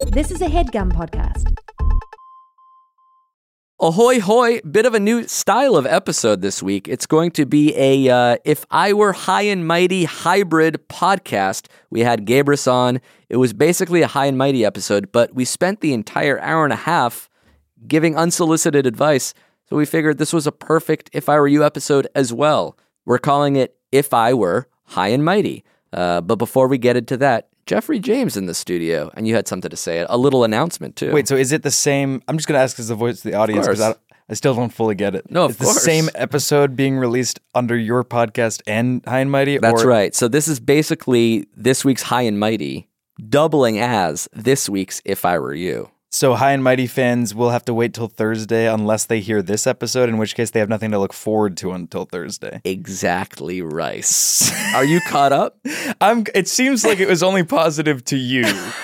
This is a HeadGum podcast. Ahoy hoy, bit of a new style of episode this week. It's going to be a If I Were High and Mighty hybrid podcast. We had Gabrus on. It was basically a High and Mighty episode, but we spent the entire hour and a half giving unsolicited advice, so we figured this was a perfect If I Were You episode as well. We're calling it If I Were High and Mighty. But before we get into that, Jeffrey James in the studio, and you had something to say, a little announcement too. Wait, so is it the same? I'm just going to ask as the voice of the audience because I still don't fully get it. No, of course. Is the same episode being released under your podcast and High and Mighty? That's right. So this is basically this week's High and Mighty, doubling as this week's If I Were You. So High and Mighty fans will have to wait till Thursday unless they hear this episode, in which case they have nothing to look forward to until Thursday. Exactly right. Are you caught up? It seems like it was only positive to you,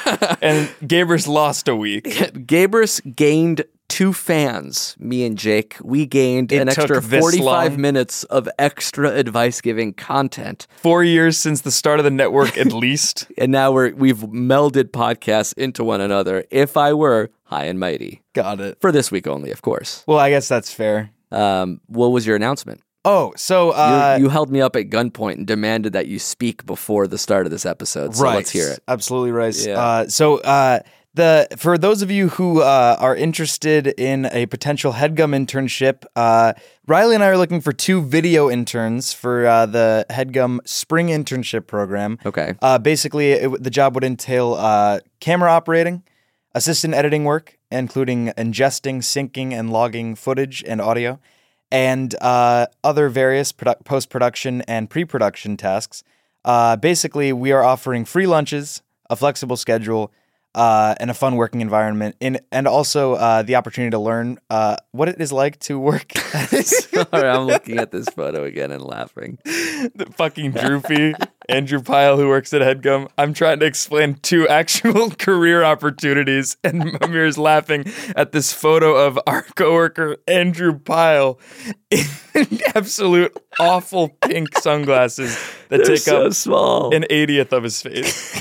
and Gabrus lost a week. Gabrus gained 2 fans, me and Jake. We gained an extra 45 minutes of extra advice-giving content. 4 years since the start of the network, at least. And now we've melded podcasts into one another. If I Were High and Mighty. Got it. For this week only, of course. Well, I guess that's fair. What was your announcement? Oh, so... you held me up at gunpoint and demanded that you speak before the start of this episode, so let's hear it. Absolutely right. Yeah. For those of you who are interested in a potential HeadGum internship, Riley and I are looking for 2 video interns for the HeadGum Spring Internship Program. Okay. Basically, the job would entail camera operating, assistant editing work, including ingesting, syncing, and logging footage and audio, and other various post-production and pre-production tasks. Basically, we are offering free lunches, a flexible schedule, and a fun working environment, and also the opportunity to learn what it is like to work. Sorry, I'm looking at this photo again and laughing. The fucking droopy Andrew Pyle who works at HeadGum. I'm trying to explain 2 actual career opportunities, and Amir's laughing at this photo of our coworker Andrew Pyle in absolute awful pink sunglasses that They're take so up small. an 80th of his face.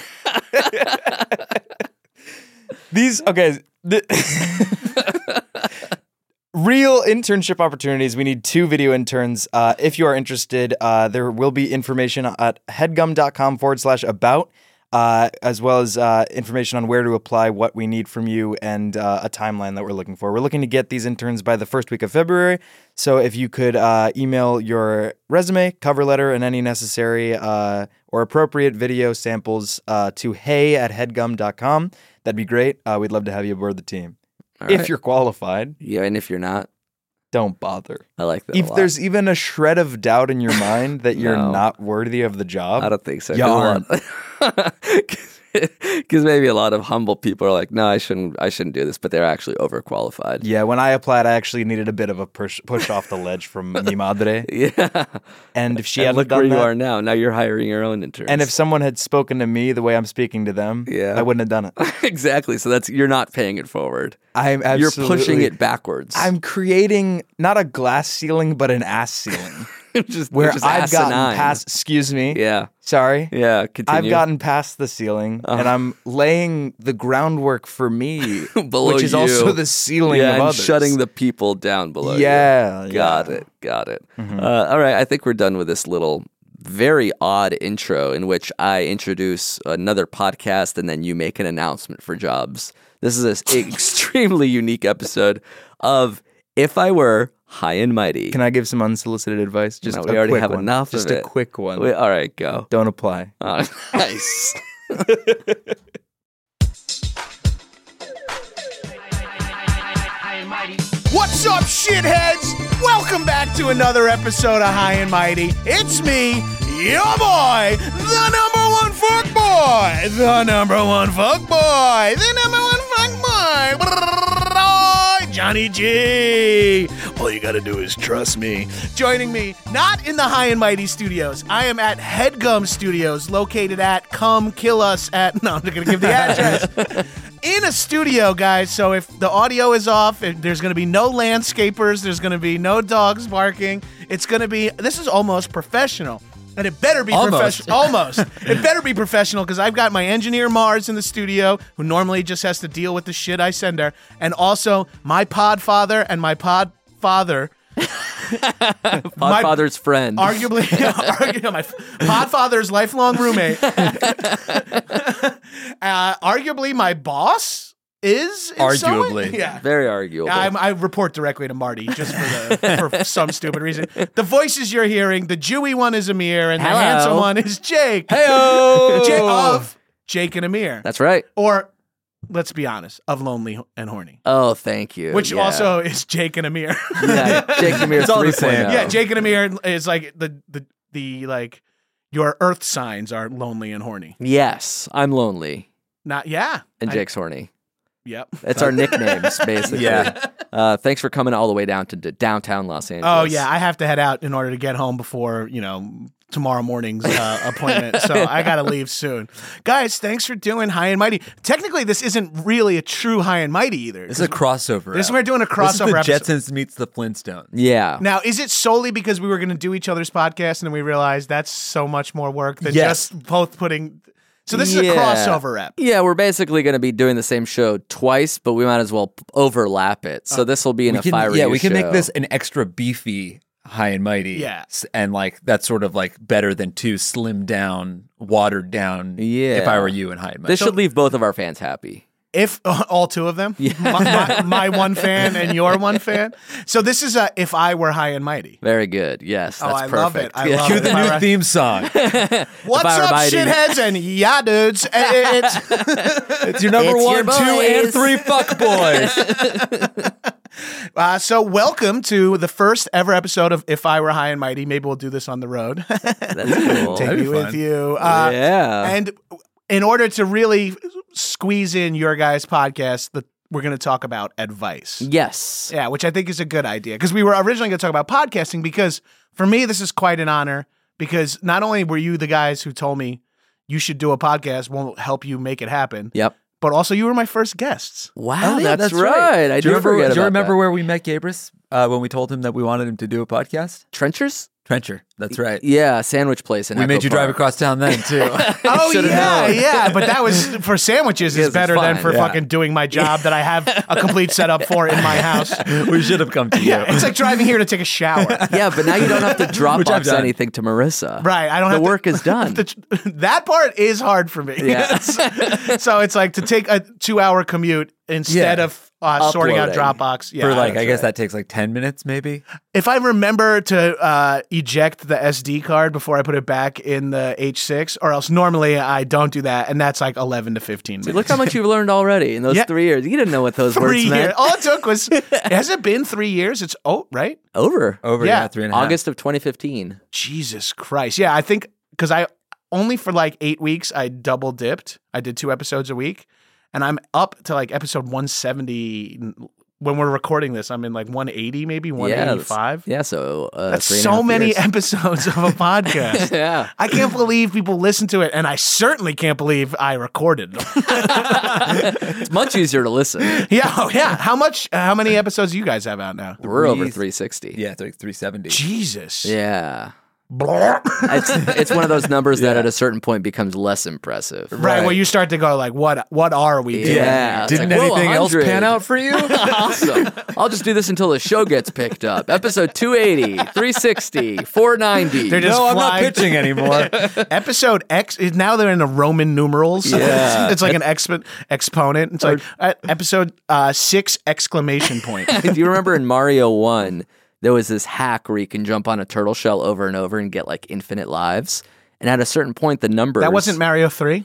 Real internship opportunities. We need 2 video interns. If you are interested, there will be information at headgum.com/about, as well as information on where to apply, what we need from you, and a timeline that we're looking for. We're looking to get these interns by the first week of February. So if you could email your resume, cover letter, and any necessary or appropriate video samples to hey@headgum.com, that'd be great. We'd love to have you aboard the team. If you're qualified. Yeah, and if you're not, don't bother. I like that. If there's even a shred of doubt in your mind that you're not worthy of the job, I don't think so. You aren't. Because maybe a lot of humble people are like, no, I shouldn't do this, but they're actually overqualified. Yeah, when I applied, I actually needed a bit of a push off the ledge from mi madre. Yeah. And if she and hadn't look done where that, you are now. Now you're hiring your own interns. and if someone had spoken to me the way I'm speaking to them, I wouldn't have done it. Exactly. So you're not paying it forward. You're pushing it backwards. I'm creating not a glass ceiling, but an ass ceiling. Where I've gotten past, excuse me. Yeah. Sorry. Yeah, continue. I've gotten past the ceiling, and I'm laying the groundwork for me, below which is you. also the ceiling of and others. shutting the people down below you. Yeah. Got it. Mm-hmm. All right, I think we're done with this little very odd intro in which I introduce another podcast and then you make an announcement for jobs. This is an extremely unique episode of If I Were High and Mighty. Can I give some unsolicited advice? Just we already have enough Just of it. a quick one. All right, go. Don't apply. Oh, nice. What's up, shitheads? Welcome back to another episode of High and Mighty. It's me, your boy, the number one fuck boy, the number one fuck boy, the number one fuck boy, Johnny G. All you gotta do is trust me. Joining me, not in the High and Mighty studios. I am at HeadGum Studios, located at Come Kill Us at... No, I'm not gonna give the address. In a studio, guys, so if the audio is off, there's going to be no landscapers, there's going to be no dogs barking. It's going to be, this is almost professional. And it better be professional. Almost. It better be professional because I've got my engineer Mars in the studio who normally just has to deal with the shit I send her. And also my podfather and my podfather. Podfather's friend. Arguably my podfather's lifelong roommate. Arguably my boss. Arguably. Yeah. Very arguable. I report directly to Marty just for some stupid reason. The voices you're hearing, the Jewy one is Amir, and Hello. the handsome one is Jake. Heyo! Of Jake and Amir. That's right. Or, let's be honest, of Lonely and Horny. Oh, thank you. Which Yeah. also is Jake and Amir. Yeah, Jake and Amir It's all the 3.0. same. Yeah, Jake and Amir is like the like your earth signs are lonely and horny. Yes, I'm lonely, And Jake's horny. Yep. It's our nicknames, basically. Yeah. Thanks for coming all the way down to downtown Los Angeles. Oh yeah, I have to head out in order to get home before tomorrow morning's appointment. So I got to leave soon. Guys, thanks for doing High and Mighty. Technically, this isn't really a true High and Mighty either. This is a crossover. We're doing a crossover This is the episode. Jetsons meets the Flintstones. Yeah. Now, is it solely because we were going to do each other's podcast and then we realized that's so much more work than Yes. just both putting... So this is a Yeah. crossover ep. Yeah, we're basically going to be doing the same show twice, but we might as well overlap it. So this will be in a fire. Yeah, we can show. make this an extra beefy High and Mighty. Yeah. And like that's sort of like better than two slimmed down, watered down. Yeah. If I were you in High and Mighty. This should leave both of our fans happy. If all two of them, my one fan and your one fan. So this is If I Were High and Mighty. Very good. Yes, that's I perfect. love it. I Yeah. love Cue it. the new theme song. What's I Were up, Mighty. shitheads and yeah, dudes? It's your number It's your 1, 2, and boys. 3 fuck boys. So welcome to the first ever episode of If I Were High and Mighty. Maybe we'll do this on the road. That's cool. Take That'd be me with fun. you. Yeah. And in order to really squeeze in your guys' podcast, we're going to talk about advice. Yes. Yeah, which I think is a good idea because we were originally going to talk about podcasting because for me, this is quite an honor because not only were you the guys who told me you should do a podcast, we'll help you make it happen, Yep. but also you were my first guests. Wow, Oh, yeah, that's right. I Do you remember, forget do you about remember that. where we met Gabrus when we told him that we wanted him to do a podcast? Trenchers? Trencher. That's right. Yeah, sandwich place in We Echo made you drive Park. across town then too. Oh Should've yeah, known. yeah, but that was for sandwiches Yes, is it's better than fine, for yeah. fucking doing my job that I have a complete setup for in my house. we should have come to you. Yeah, it's like driving here to take a shower. Yeah, but now you don't have to Which I've Dropbox done. anything to Marissa. Right, I don't The have to- work is done. That part is hard for me. Yeah. So it's like to take a 2-hour commute instead Yeah. of sorting out Uploading. Dropbox. Yeah, For like, I that's guess right. that takes like 10 minutes maybe. if I remember to eject the SD card before I put it back in the H6, or else normally I don't do that, and that's like 11 to 15 minutes. Look how much you've learned already in those Yeah. 3 years. You didn't know what those 3 words years. meant. All it took was, has it been 3 years? It's, right? Over. Over Yeah. 3.5. August of 2015. Jesus Christ. Yeah, I think, because I only for like 8 weeks, I double dipped. I did 2 episodes a week, and I'm up to like episode 170. When we're recording this, I'm in like 180, maybe 185. Yeah, so That's 3.5 so many years. episodes of a podcast. Yeah. I can't believe people listen to it, and I certainly can't believe I recorded them. It's much easier to listen. Yeah, oh, yeah. How many episodes do you guys have out now? We're over 360. Yeah, it's like 370. Jesus. Yeah. Blah. It's one of those numbers that at a certain point becomes less impressive. Right, where you start to go like, what are we doing? Yeah. It's Didn't like, whoa, anything else 100. pan out for you? Awesome. I'll just do this until the show gets picked up. Episode 280, 360, 490. They're just No, I'm not flying- pitching anymore. Episode X is now they're in the Roman numerals. Yeah. It's like an exponent. It's like episode 6 exclamation point. Do you remember in Mario 1, there was this hack where you can jump on a turtle shell over and over and get like infinite lives? And at a certain point, the numbers... That wasn't Mario 3?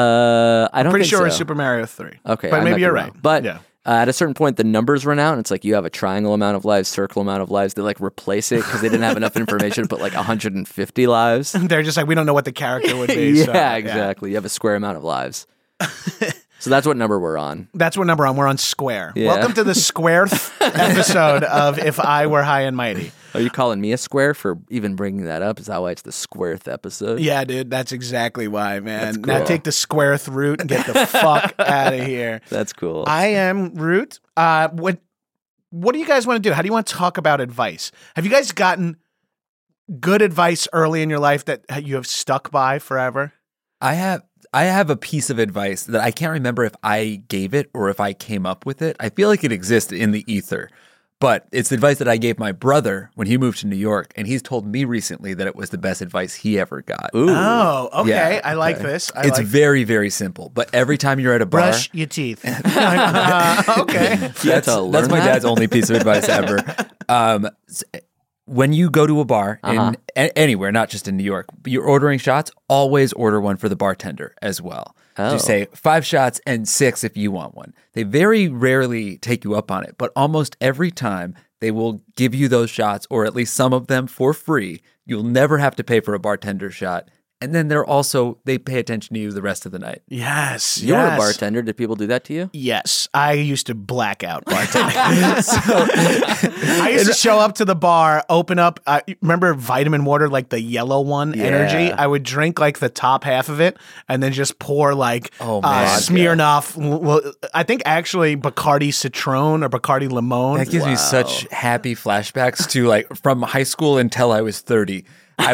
I don't Pretty think sure so. it was Super Mario 3. Okay, but I might maybe be you're wrong. right. But yeah. at a certain point, the numbers run out, and it's like you have a triangle amount of lives, circle amount of lives. They like replace it because they didn't have enough information to put like 150 lives. They're just like, we don't know what the character would be. Yeah, so, exactly. You have a square amount of lives. So that's what number we're on. That's what number we're on Square. Yeah. Welcome to the Squareth episode of If I Were High and Mighty. Are you calling me a square for even bringing that up? Is that why it's the squareth episode? Yeah, dude, that's exactly why, man. That's Now cool. take the Squareth route and get the fuck out of here. That's cool. I am Root. What do you guys want to do? How do you want to talk about advice? Have you guys gotten good advice early in your life that you have stuck by forever? I have a piece of advice that I can't remember if I gave it or if I came up with it. I feel like it exists in the ether, but it's advice that I gave my brother when he moved to New York, and he's told me recently that it was the best advice he ever got. Ooh. Oh, okay. Yeah, I like this. It's very, very simple, but every time you're at a bar, brush your teeth. Okay. You had to learn that's my that? dad's only piece of advice ever. When you go to a bar in anywhere, not just in New York, you're ordering shots, always order one for the bartender as well. Oh. You say 5 shots and 6 if you want one. They very rarely take you up on it, but almost every time they will give you those shots, or at least some of them, for free. You'll never have to pay for a bartender shot. And then they pay attention to you the rest of the night. Yes. You were a yes. bartender. Did people do that to you? Yes, I used to black out bartending. I used to show up to the bar, open up. Remember vitamin water, like the yellow one, Energy? I would drink like the top half of it, and then just pour like Smirnoff. Well, I think actually Bacardi Citron or Bacardi Limon. That gives me such happy flashbacks to like from high school until I was 30.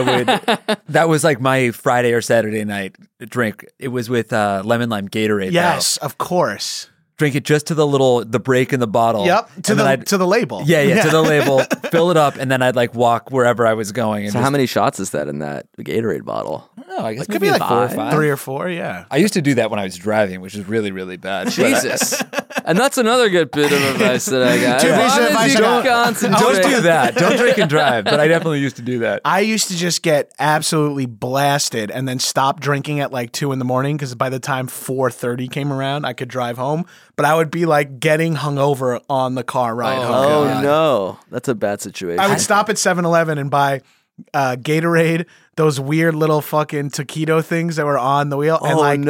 That was like my Friday or Saturday night drink. It was with lemon lime Gatorade. Yes, of course. Drink it just to the break in the bottle. Yep, to and then the label. Yeah, to the label, fill it up, and then I'd like walk wherever I was going. And So how many shots is that in that Gatorade bottle? I don't know, I guess It could maybe be like 4 or 5. 3 or 4, yeah. I used to do that when I was driving, which is really, really bad. Jesus. And that's another good bit of advice that I got. Two As pieces long of as advice you I got. concentrate. Don't do that. Don't drink and drive. But I definitely used to do that. I used to just get absolutely blasted and then stop drinking at like 2 a.m. because by the time 4:30 came around, I could drive home. But I would be like getting hungover on the car ride home. Oh, no. That's a bad situation. I would stop at 7-Eleven and buy Gatorade, those weird little fucking taquito things that were on the wheel, and like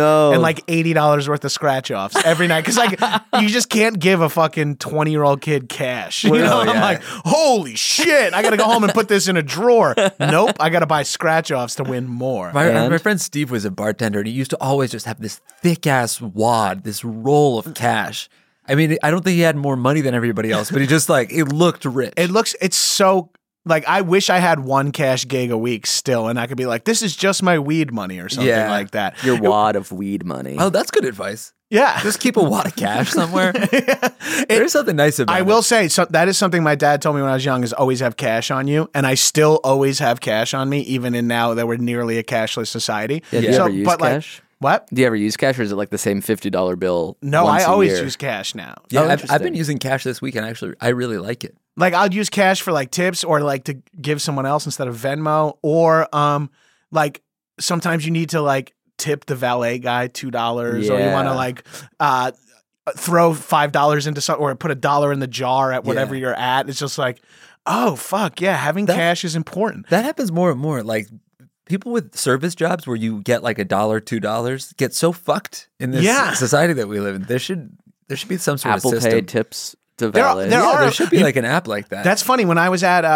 $80 worth of scratch offs every night. Because like you just can't give a fucking 20-year-old kid cash. You know, I'm like, holy shit, I gotta go home and put this in a drawer. Nope, I gotta buy scratch offs to win more. My friend Steve was a bartender, and he used to always just have this thick ass wad, this roll of cash. I mean, I don't think he had more money than everybody else, but he just like, it looked rich. It's so, like, I wish I had one cash gig a week still, and I could be like, this is just my weed money or something like that. Your wad of weed money. Oh, that's good advice. Yeah. Just keep a wad of cash somewhere. There's something nice about it. I will say, so that is something my dad told me when I was young, is always have cash on you. And I still always have cash on me, even in now that we're nearly a cashless society. Yeah, do you ever use cash? What? Do you ever use cash, or is it like the same $50 bill? No, once I a always year? use cash now. Yeah, I've interesting. been using cash this weekend. Actually, I really like it. Like, I'll use cash for like tips or like to give someone else instead of Venmo, or like sometimes you need to like tip the valet guy $2, or you want to like throw $5 into something, or put $1 in the jar at whatever you're at. It's just like, oh fuck yeah, having cash is important. That happens more and more. Like people with service jobs where you get like $1, $2 get so fucked in this society that we live in. There should be some sort Apple of system. Pay tips to valet. There should be like an app like that. That's funny. When I was at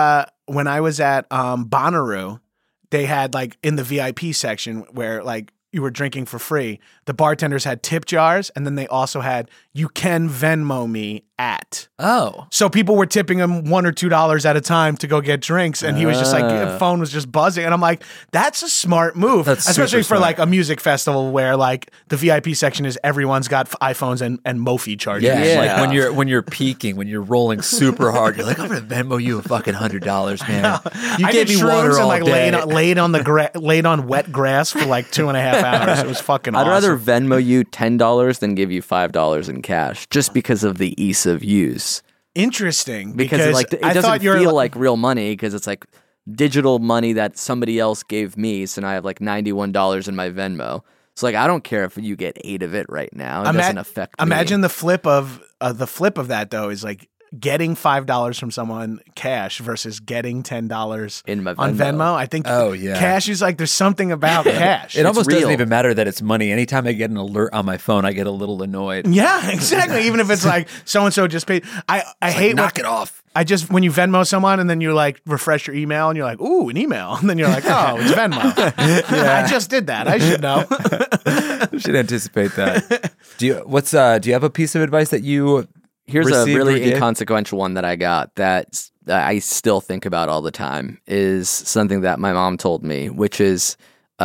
Bonnaroo, they had like in the VIP section where like you were drinking for free, the bartenders had tip jars, and then they also had you can Venmo me at. Oh. So people were tipping him $1 or $2 at a time to go get drinks, and he was just like, the phone was just buzzing, and I'm like, that's a smart move, That's especially super for smart. like a music festival where like the VIP section is everyone's got iPhones and Mophie chargers. Yeah, like when you're peaking, when you're rolling super hard, you're like, I'm gonna Venmo you a fucking $100, man. You I gave did me shrooms water and all like day. laid on wet grass for like 2.5 hours. It was fucking I'd awesome. rather Venmo you $10 than give you $5 in cash, just because of the ease of use. Interesting, Because like it I doesn't thought you were feel like real money, because it's like digital money that somebody else gave me. So now I have like $91 in my Venmo. So like I don't care if you get 8 of it right now. It doesn't affect me. Imagine the flip of that though is like getting $5 from someone cash versus getting $10 In my on Venmo. Venmo. I think cash is like there's something about cash. It almost doesn't real. even matter that it's money. Anytime I get an alert on my phone, I get a little annoyed. Yeah, exactly. Even if it's like so and so just paid. I hate knock it off. I just when you Venmo someone and then you like refresh your email and you're like, ooh, an email, and then you're like, oh, it's Venmo. I just did that. I should know. You should anticipate that. Do you have a piece of advice that you Here's a received or really gave? inconsequential one that I got that I still think about all the time is something that my mom told me, which is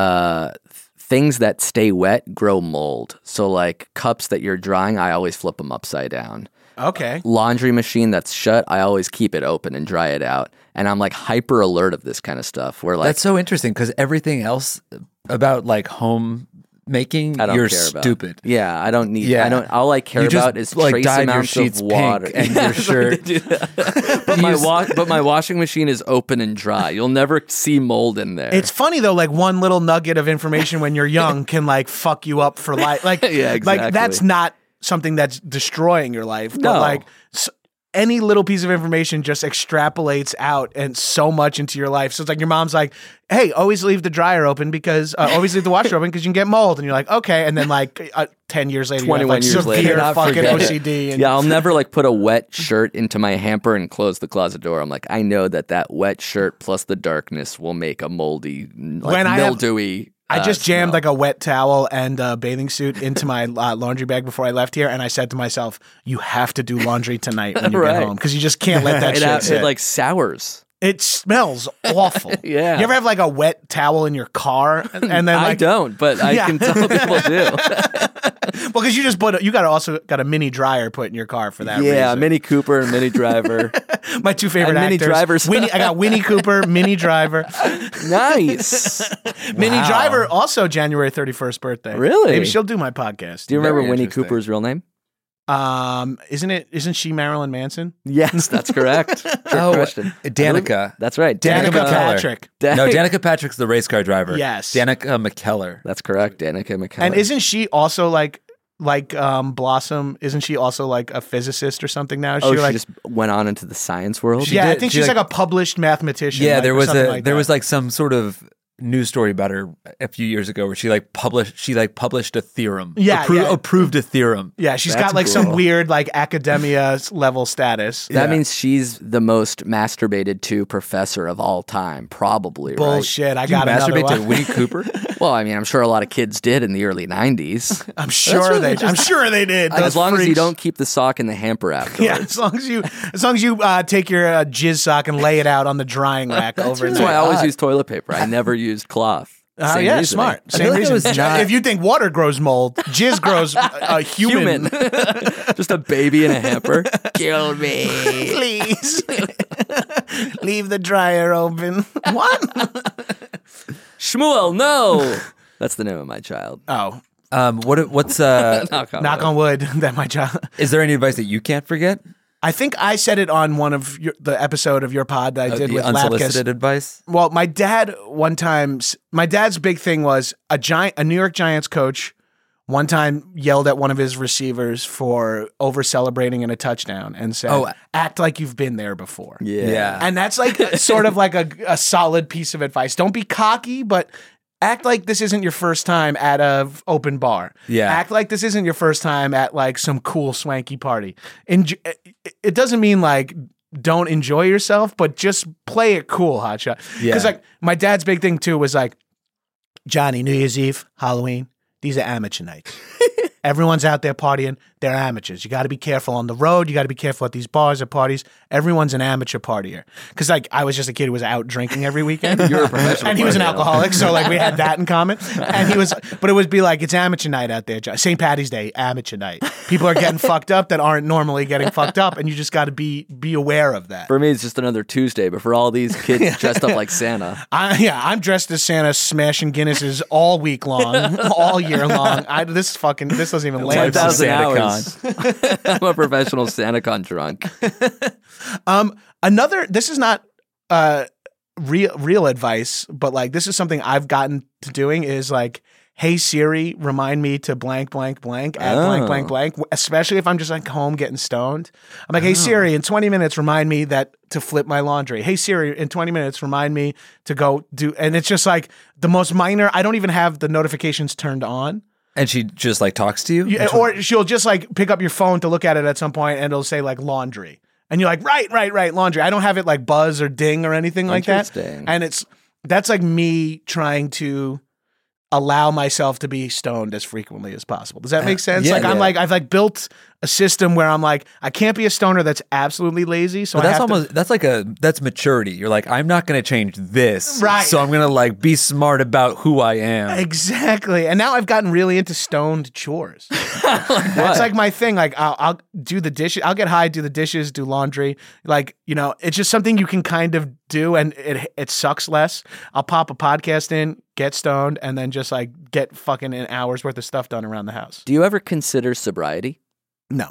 things that stay wet grow mold. So like cups that you're drying, I always flip them upside down. Okay. Laundry machine that's shut, I always keep it open and dry it out. And I'm like hyper alert of this kind of stuff. Where like That's so interesting because everything else about like home making, I don't you're care about. stupid. Yeah, I don't need. Yeah. I don't. All I care You just, about is like, trace dyed your amounts sheets of water pink and your shirt. But my washing machine is open and dry. You'll never see mold in there. It's funny though, like one little nugget of information when you're young can like fuck you up for life. Like, Yeah, exactly. like that's not something that's destroying your life, but No. like any little piece of information just extrapolates out and so much into your life. So it's like your mom's like, "Hey, always leave the dryer open because always leave the washer open because you can get mold." And you're like, "Okay." And then like 10 years later, you have 21 like years later. severe Not fucking forget it. OCD. And Yeah, I'll never like put a wet shirt into my hamper and close the closet door. I'm like, I know that wet shirt plus the darkness will make a moldy, like When I have- mildewy. I just jammed smell. like a wet towel and a bathing suit into my laundry bag before I left here, and I said to myself, "You have to do laundry tonight when you Right. get home because you just can't let that it, shit sit." it like sours. It smells awful. Yeah. You ever have like a wet towel in your car, and then I like don't, but I Yeah. can tell people do. well, because you just also got a mini dryer put in your car for that Yeah, reason. Mini Cooper and Mini Driver. My two favorite and Mini actors, Drivers. I got Winnie Cooper, Mini Driver. Nice. Mini Driver also January 31st birthday. Really? Maybe she'll do my podcast. Do you remember Very Winnie interesting. Cooper's real name? Isn't she Marilyn Manson? Yes, that's correct. Trick Oh, question. Danica. That's right. Danica McKellar. Patrick. No, Danica Patrick's the race car driver. Yes. Danica McKellar. That's correct. Danica McKellar. And isn't she also like Blossom? Isn't she also like a physicist or something now? she like, just went on into the science world? yeah, I did- think she, she's like- like a published mathematician. Yeah, like, there or was something like there that. was like some sort of news story about her a few years ago where she published a theorem. Yeah, yeah. Approved a theorem. Yeah, she's That's got like some cool. weird like academia level status. That means she's the most masturbated to professor of all time, probably, right? Bullshit. I You got another masturbate to one. Winnie Cooper? Well, I mean, I'm sure a lot of kids did in the early 90s. I'm sure they did. As Those long as you freaks. don't keep the sock in the hamper afterwards. Yeah, as long as you take your jizz sock and lay it out on the drying rack over That's there. why I always use toilet paper. I never used cloth. Same Yeah, reasoning. smart. I Same feel like it reason. was not- If you think water grows mold, jizz grows human. Just a baby in a hamper. Kill me. Please leave the dryer open. What? Shmuel, no. That's the name of my child. Oh, What's Knock knock on wood. That my job. is there any advice that you can't forget? I think I said it on one of the episode of your pod that I did The with unsolicited Lapkus. advice? Well, my dad one time, my dad's big thing was a New York Giants coach one time yelled at one of his receivers for over celebrating in a touchdown and said, Oh. act like you've been there before. Yeah. And that's like sort of like a solid piece of advice. Don't be cocky, but act like this isn't your first time at a open bar. Yeah. Act like this isn't your first time at like some cool swanky party. It doesn't mean like don't enjoy yourself, but just play it cool, hotshot. Yeah. Because like my dad's big thing too was like, Johnny, New Year's Eve, Halloween, these are amateur nights. Everyone's out there partying. They're amateurs. You got to be careful on the road. You got to be careful at these bars or parties. Everyone's an amateur partier. Because like I was just a kid who was out drinking every weekend. You're a professional and he was an partier. alcoholic, so like we had that in common. And but it would be like it's amateur night out there. St. Patty's Day, amateur night. People are getting fucked up that aren't normally getting fucked up, and you just got to be aware of that. For me, it's just another Tuesday, but for all these kids dressed up like Santa. I'm dressed as Santa, smashing Guinnesses all week long, all year long. This doesn't even land. 10,000 Santa hours. I'm a professional SantaCon drunk. This is not real advice, but like this is something I've gotten to doing is like, hey Siri, remind me to blank blank blank at blank blank blank, especially if I'm just like home getting stoned. I'm like, hey Siri, in 20 minutes remind me to flip my laundry. Hey Siri, in 20 minutes remind me to go do, and it's just like the most minor. I don't even have the notifications turned on. And she just like talks to you? Yeah, or she'll just like pick up your phone to look at it at some point and it'll say like laundry. And you're like, right, laundry. I don't have it like buzz or ding or anything like that. Interesting. And that's like me trying to allow myself to be stoned as frequently as possible. Does that make sense? Yeah, Like I'm yeah. like, I've like built a system where I'm like, I can't be a stoner that's absolutely lazy. So But I have that's maturity. You're like, I'm not going to change this. Right. So I'm going to like be smart about who I am. Exactly. And now I've gotten really into stoned chores. That's like my thing. Like I'll do the dishes. I'll get high, do the dishes, do laundry. Like, it's just something you can kind of do and it sucks less. I'll pop a podcast in, get stoned, and then just like get fucking an hour's worth of stuff done around the house. Do you ever consider sobriety? No.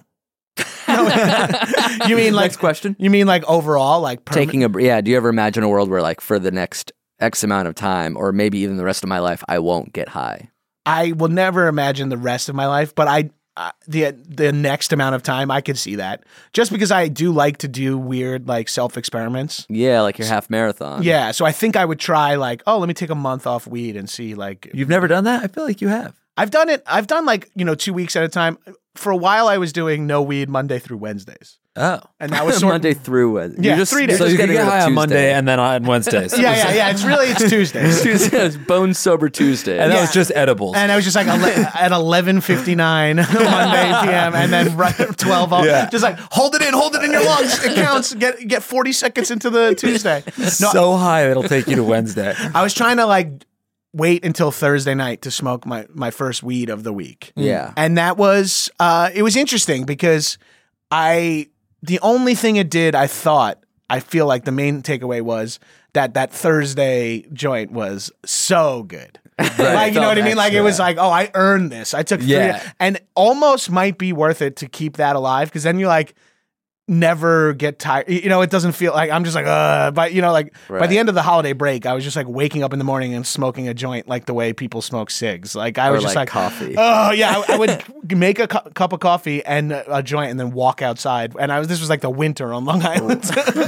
You mean like Next question? You mean like overall, like Taking a yeah. Do you ever imagine a world where like for the next X amount of time, or maybe even the rest of my life, I won't get high? I will never imagine the rest of my life, but the next amount of time, I could see that. Just because I do like to do weird like self experiments. Yeah, like your half marathon. Yeah, so I think I would try like, let me take a month off weed and see like. You've never done that? I feel like you have. I've done it. I've done like 2 weeks at a time. For a while, I was doing no weed Monday through Wednesdays. Oh. And that was Monday through Wednesday. Yeah, You're just, 3 days. So you're you just can getting get rid of high on Monday Tuesday. and then on Wednesdays. Yeah. It's Tuesdays. It's Bone Sober Tuesday. And that was just edibles. And I was just like at 11:59 Monday PM, and then right at 12, just like hold it in your lungs. It counts. Get 40 seconds into the Tuesday. No, so high it'll take you to Wednesday. I was trying to like wait until Thursday night to smoke my first weed of the week. Yeah. And that was it was interesting because the only thing it did, I feel like the main takeaway was that Thursday joint was so good. Like, you know what I mean? Like it was like, I earned this. I took 3 and almost might be worth it to keep that alive, because then you like never get tired. It doesn't feel like I'm just like, but by the end of the holiday break, I was just like waking up in the morning and smoking a joint like the way people smoke cigs. Like I was just like coffee. Oh yeah, I would make a cup of coffee and a joint and then walk outside. And this was like the winter on Long Island.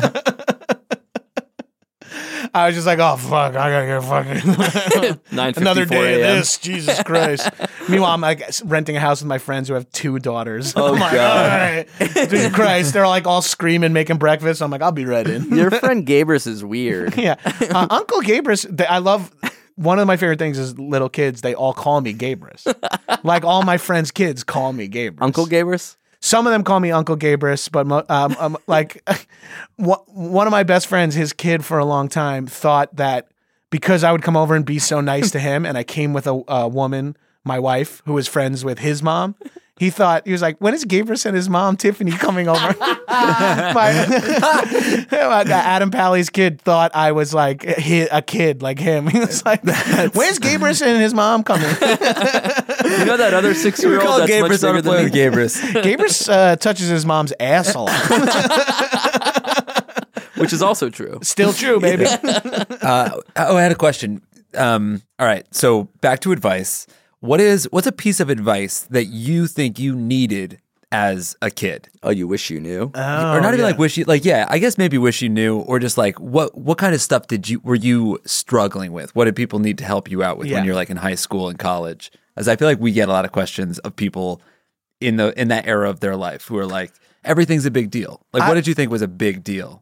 I was just like, oh fuck, I gotta get fucking 9:54 another day of a.m. this. Jesus Christ. Meanwhile, I'm like renting a house with my friends who have 2 daughters. Oh, I'm like, God. all right. Jesus Christ. They're like all screaming, making breakfast. I'm like, I'll be ready. Your friend Gabrus is weird. Yeah. Uncle Gabrus, I love. One of my favorite things is little kids. They all call me Gabrus. Like all my friends' kids call me Gabrus. Uncle Gabrus? Some of them call me Uncle Gabrus, but like one of my best friends, his kid for a long time thought that because I would come over and be so nice to him, and I came with a woman, my wife, who was friends with his mom. He was like, when is Gabrus and his mom, Tiffany, coming over? Adam Pally's kid thought I was like a kid like him. He was like, when's Gabrus and his mom coming? You know that other 6-year-old Call that's much Gabrus on bigger a play than with me? Gabrus. Gabrus touches his mom's ass a lot. Which is also true. Still true, baby. I had a question. All right, so back to advice. What's a piece of advice that you think you needed as a kid? Oh, you wish you knew? Or not even like wish you, like, yeah, I guess maybe wish you knew, or just like what kind of stuff were you struggling with? What did people need to help you out with when you're like in high school and college? As I feel like we get a lot of questions of people in that era of their life who are like, everything's a big deal. Like, what did you think was a big deal?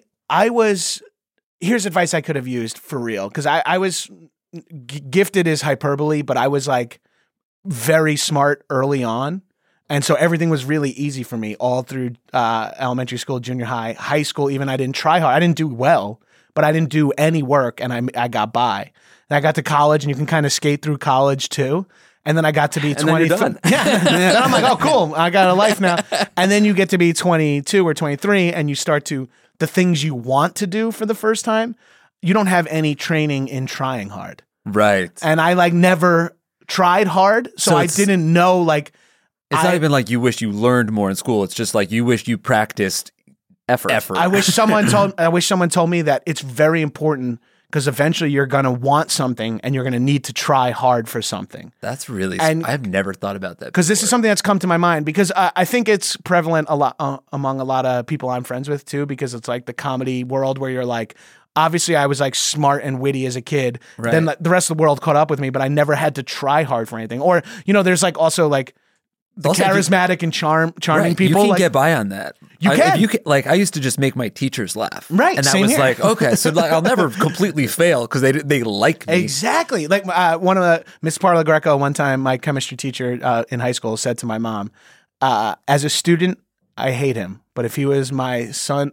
Here's advice I could have used for real, because I was gifted is hyperbole, but I was like very smart early on. And so everything was really easy for me all through elementary school, junior high school. Even I didn't try hard. I didn't do well, but I didn't do any work, and I got by. And I got to college, and you can kind of skate through college too. And then I got to be 20. then you're done. Yeah. Then I'm like, oh, cool. I got a life now. And then you get to be 22 or 23, and you start to the things you want to do for the first time. You don't have any training in trying hard. Right. And I like never tried hard, so I didn't know like. It's not even like you wish you learned more in school. It's just like you wish you practiced Effort. effort. I wish someone told me that it's very important, because eventually you're gonna want something and you're gonna need to try hard for something. That's really. And- I've never thought about that. Because this is something that's come to my mind, because I think it's prevalent a lot among a lot of people I'm friends with too, because it's like the comedy world where you're like, obviously I was like smart and witty as a kid. Right. Then the rest of the world caught up with me, but I never had to try hard for anything. Or, there's like also like the Also, charismatic and charming right, people. you can like, get by on that. You can. Like I used to just make my teachers laugh. Right, and that same was here. like, okay, so like I'll never completely fail because they like me. Exactly. Like one of Miss Parla Greco one time, my chemistry teacher in high school said to my mom, As a student, I hate him. But if he was my son,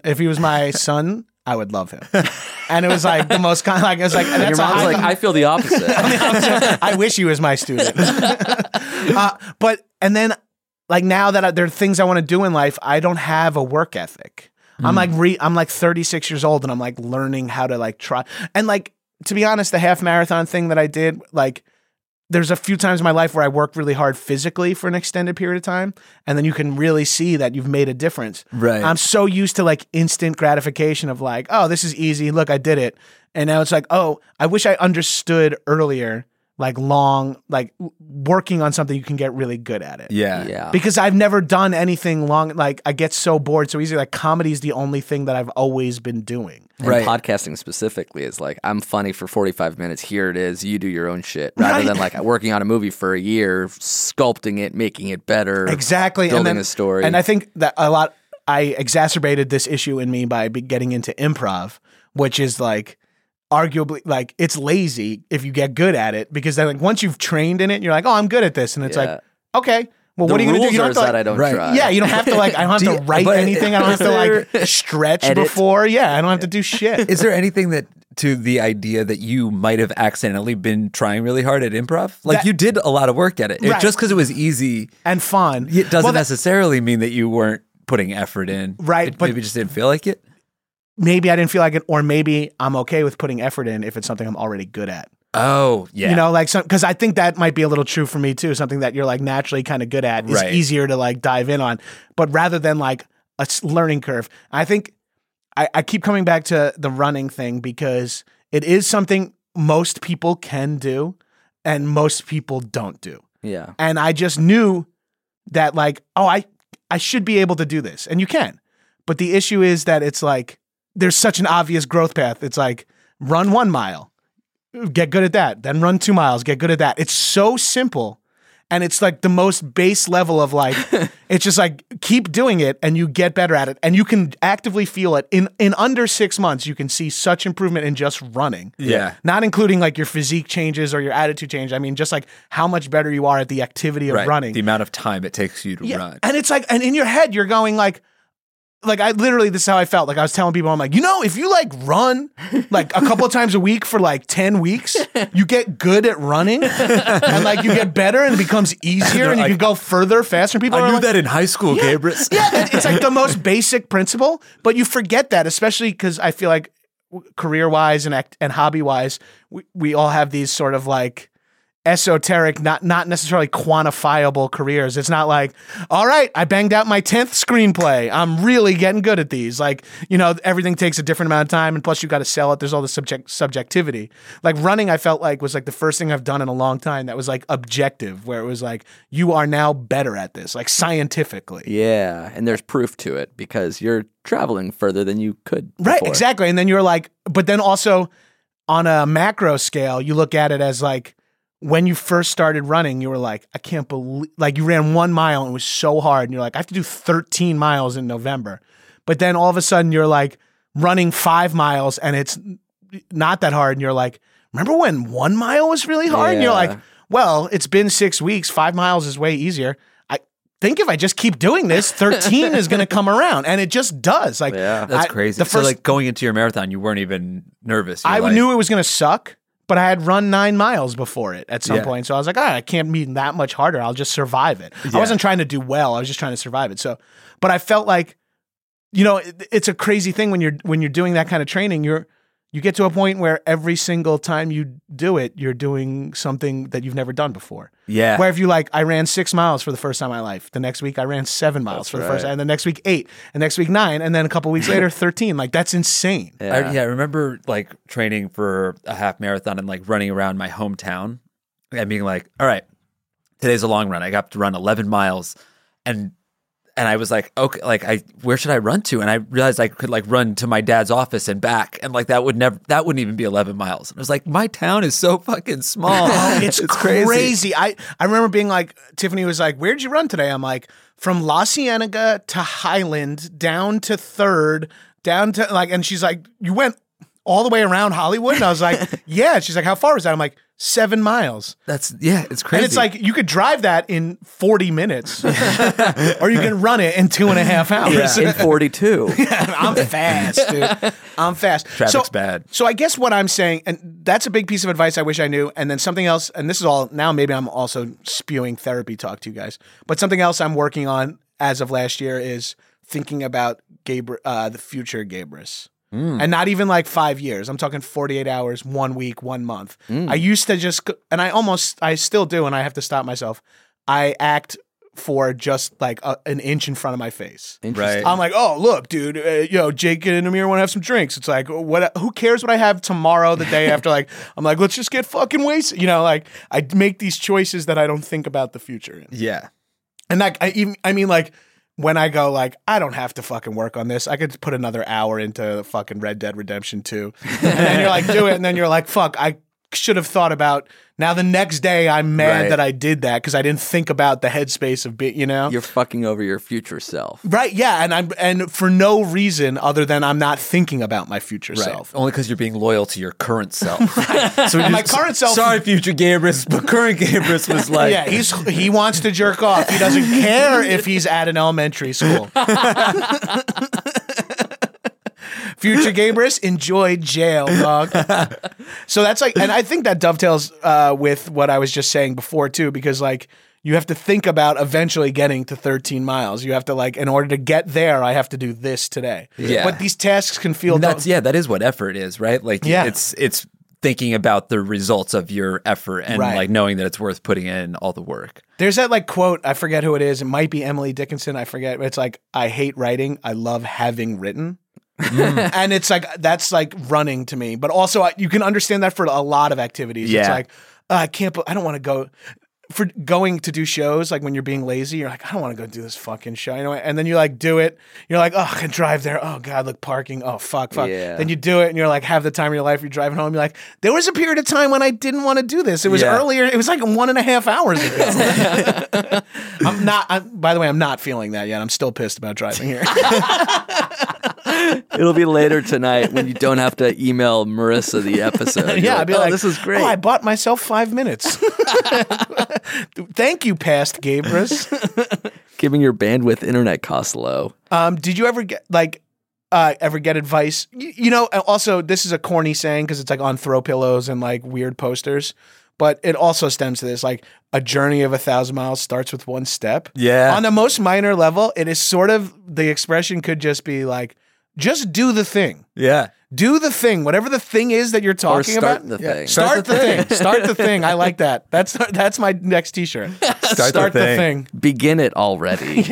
I would love him. And it was like the most kind of like, it was like, and Your mom's like, I feel the opposite. I wish he was my student. But then like now that there are things I want to do in life, I don't have a work ethic. I'm like 36 years old and I'm like learning how to like try. And like, to be honest, the half marathon thing that I did, like there's a few times in my life where I worked really hard physically for an extended period of time. And then you can really see that you've made a difference. Right. I'm so used to like instant gratification of like, oh, this is easy. Look, I did it. And now it's like, oh, I wish I understood earlier, like working on something you can get really good at it. Yeah. Because I've never done anything long. Like I get so bored so easily. Like comedy is the only thing that I've always been doing. And Right. podcasting specifically is like, I'm funny for 45 minutes. Here it is. You do your own shit. Rather Right. than like working on a movie for a year, sculpting it, making it better. Exactly. Building a story. And I think that I exacerbated this issue in me by getting into improv, which is like, arguably like it's lazy if you get good at it, because then like once you've trained in it, you're like, oh, I'm good at this. And it's like, okay, well, what are you going to do? You The don't rules have are to, that I don't Right. try. yeah, you don't have to like, I don't have to write but anything. I don't have to like stretch edit? before. Yeah, I don't have to do shit. Is there anything that to the idea that you might have accidentally been trying really hard at improv? Like That- you did a lot of work at it. Right. Just because it was easy, And fun. it doesn't Well, that- necessarily mean that you weren't putting effort in. Right, It but- maybe just didn't feel like it. Maybe I didn't feel like it, or maybe I'm okay with putting effort in if it's something I'm already good at. Oh, yeah. You know, like because I think that might be a little true for me too. Something that you're like naturally kind of good at is Right. easier to like dive in on. But rather than like a learning curve, I think I keep coming back to the running thing because it is something most people can do and most people don't do. Yeah. And I just knew that like, oh, I should be able to do this. And you can. But the issue is that it's like there's such an obvious growth path. It's like run 1 mile, get good at that. Then run 2 miles, get good at that. It's so simple. And it's like the most base level of like, it's just like keep doing it and you get better at it. And you can actively feel it. In under 6 months, you can see such improvement in just running. Yeah. Not including like your physique changes or your attitude change. I mean, just like how much better you are at the activity of Right. running. The amount of time it takes you to run. And it's like, and in your head, you're going like I literally, this is how I felt. Like I was telling people, I'm like, if you like run like a couple of times a week for like 10 weeks, you get good at running and like you get better and it becomes easier and you can go further, faster. And people I are knew like, that in high school, Gabriel. yeah, it's like the most basic principle, but you forget that, especially because I feel like career-wise and hobby-wise, we all have these sort of like esoteric, not necessarily quantifiable careers. It's not like, all right, I banged out my 10th screenplay. I'm really getting good at these. Like, everything takes a different amount of time, and plus you got to sell it. There's all the subjectivity. Like running, I felt like was like the first thing I've done in a long time that was like objective, where it was like, you are now better at this, like scientifically. Yeah. And there's proof to it because you're traveling further than you could. Right, before. exactly. And then you're like, but then also on a macro scale, you look at it as like, when you first started running, you were like, I can't believe, like you ran 1 mile and it was so hard. And you're like, I have to do 13 miles in November. But then all of a sudden you're like running 5 miles and it's not that hard. And you're like, remember when 1 mile was really hard? And you're Yeah. like, well, it's been 6 weeks. 5 miles is way easier. I think if I just keep doing this, 13 is going to come around. And it just does. Like, Yeah. That's crazy. The So first, like going into your marathon, you weren't even nervous. You're I like, knew it was going to suck, but I had run 9 miles before it at some Yeah. point. So I was like, I can't be that much harder. I'll just survive it. I Yeah. wasn't trying to do well. I was just trying to survive it. So, but I felt like, it's a crazy thing when you're doing that kind of training, you get to a point where every single time you do it, you're doing something that you've never done before. Yeah. Where if you like, I ran 6 miles for the first time in my life. The next week I ran 7 miles for the first right. time. And the next week 8. And next week 9. And then a couple weeks later, 13. Like that's insane. Yeah. I remember like training for a half marathon and like running around my hometown and being like, all right, today's a long run. I got to run 11 miles. And I was like, okay, like where should I run to? And I realized I could like run to my dad's office and back. And like that wouldn't even be 11 miles. And I was like, my town is so fucking small. It's crazy. I remember being like, Tiffany was like, where'd you run today? I'm like, from La Cienega to Highland, down to 3rd, down to like, and she's like, you went all the way around Hollywood? And I was like, yeah. She's like, how far was that? I'm like, 7 miles. It's crazy. And it's like you could drive that in 40 minutes, or you can run it in 2.5 hours. In 42. I'm fast, dude. I'm fast. Traffic's bad. So I guess what I'm saying, and that's a big piece of advice I wish I knew. And then something else, and this is all, now maybe I'm also spewing therapy talk to you guys, but something else I'm working on as of last year is thinking about the future Gabrus. And not even like 5 years. I'm talking 48 hours, 1 week, 1 month. I used to just, and I still do, and I have to stop myself. I act for just like an inch in front of my face. Right. I'm like, oh, look, dude, Jake and Amir want to have some drinks. It's like, who cares what I have tomorrow, the day after? Like, I'm like, let's just get fucking wasted. Like I make these choices that I don't think about the future in. Yeah. And like, I mean, like, when I go like, I don't have to fucking work on this. I could put another hour into fucking Red Dead Redemption 2. And then you're like, do it. And then you're like, fuck, I should have thought about, now the next day I'm mad that I did that because I didn't think about the headspace of You're fucking over your future self. Right, yeah, and for no reason other than I'm not thinking about my future self. Only because you're being loyal to your current self. So my current self. Sorry, future Gabrus, but current Gabrus was like, yeah, he wants to jerk off. He doesn't care if he's at an elementary school. Future Gabrus, enjoy jail, dog. So that's like, and I think that dovetails with what I was just saying before too, because like you have to think about eventually getting to 13 miles. You have to like, in order to get there, I have to do this today. Yeah. But these tasks can feel. That is what effort is, right? Like, it's thinking about the results of your effort and like knowing that it's worth putting in all the work. There's that like quote, I forget who it is. It might be Emily Dickinson. I forget. It's like, I hate writing. I love having written. And it's like, that's like running to me, but also you can understand that for a lot of activities. Yeah. It's like, I don't want to go for going to do shows. Like when you're being lazy, you're like, I don't want to go do this fucking show. And then you like do it. You're like, oh, I can drive there. Oh God, look, parking. Oh, fuck. Yeah. Then you do it and you're like, have the time of your life. You're driving home. You're like, there was a period of time when I didn't want to do this. It was earlier. It was like 1.5 hours ago. By the way, I'm not feeling that yet. I'm still pissed about driving here. It'll be later tonight when you don't have to email Marissa the episode. Yeah, I'd be like, this is great. Oh, I bought myself 5 minutes. Thank you, past Gabrus. Giving your bandwidth internet costs low. Did you ever get advice? Also, this is a corny saying because it's like on throw pillows and like weird posters, but it also stems to this, like a journey of 1,000 miles starts with one step. Yeah. On the most minor level, it is sort of, the expression could just be like, just do the thing. Yeah. Do the thing, whatever the thing is that you're talking about. Or start the thing. Start the thing. Start the thing. I like that. That's my next T-shirt. Start the thing. Begin it already.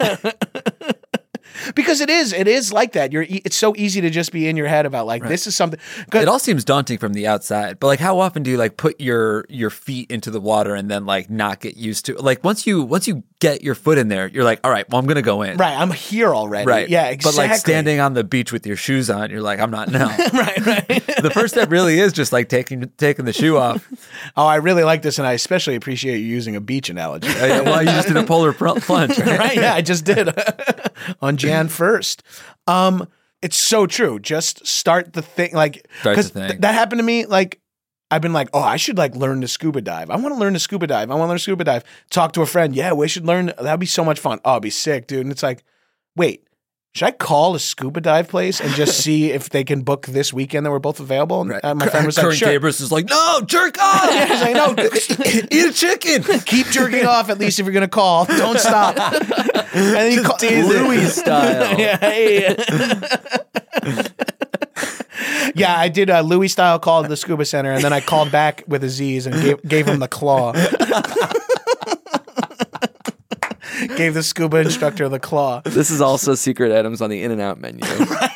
Because it is like that. It's so easy to just be in your head about like, this is something. It all seems daunting from the outside, but like how often do you like put your feet into the water and then like not get used to, like once you get your foot in there, you're like, all right, well, I'm going to go in. Right. I'm here already. Right. Yeah, exactly. But like standing on the beach with your shoes on, you're like, I'm not now. Right. The first step really is just like taking the shoe off. Oh, I really like this. And I especially appreciate you using a beach analogy. Well, you just did a polar plunge. Right. Yeah, I just did on Jan 1st. It's so true. Just start the thing. Like, Start the thing. That happened to me. Like, I've been like, oh, I should like learn to scuba dive. I want to learn to scuba dive. Talk to a friend. Yeah, we should learn. That'd be so much fun. Oh, it'd be sick, dude. And it's like, wait, should I call a scuba dive place and just see if they can book this weekend that we're both available? And my friend was like, sure. Gabrus is like, no, jerk off. Yeah, he's like, no, eat a chicken. Keep jerking off at least if you're going to call. Don't stop. And then you call Louis style. Yeah, I did a Louis style call to the scuba center, and then I called back with a Z's and gave him the claw. Gave the scuba instructor the claw. This is also secret items on the In-N-Out menu. Right.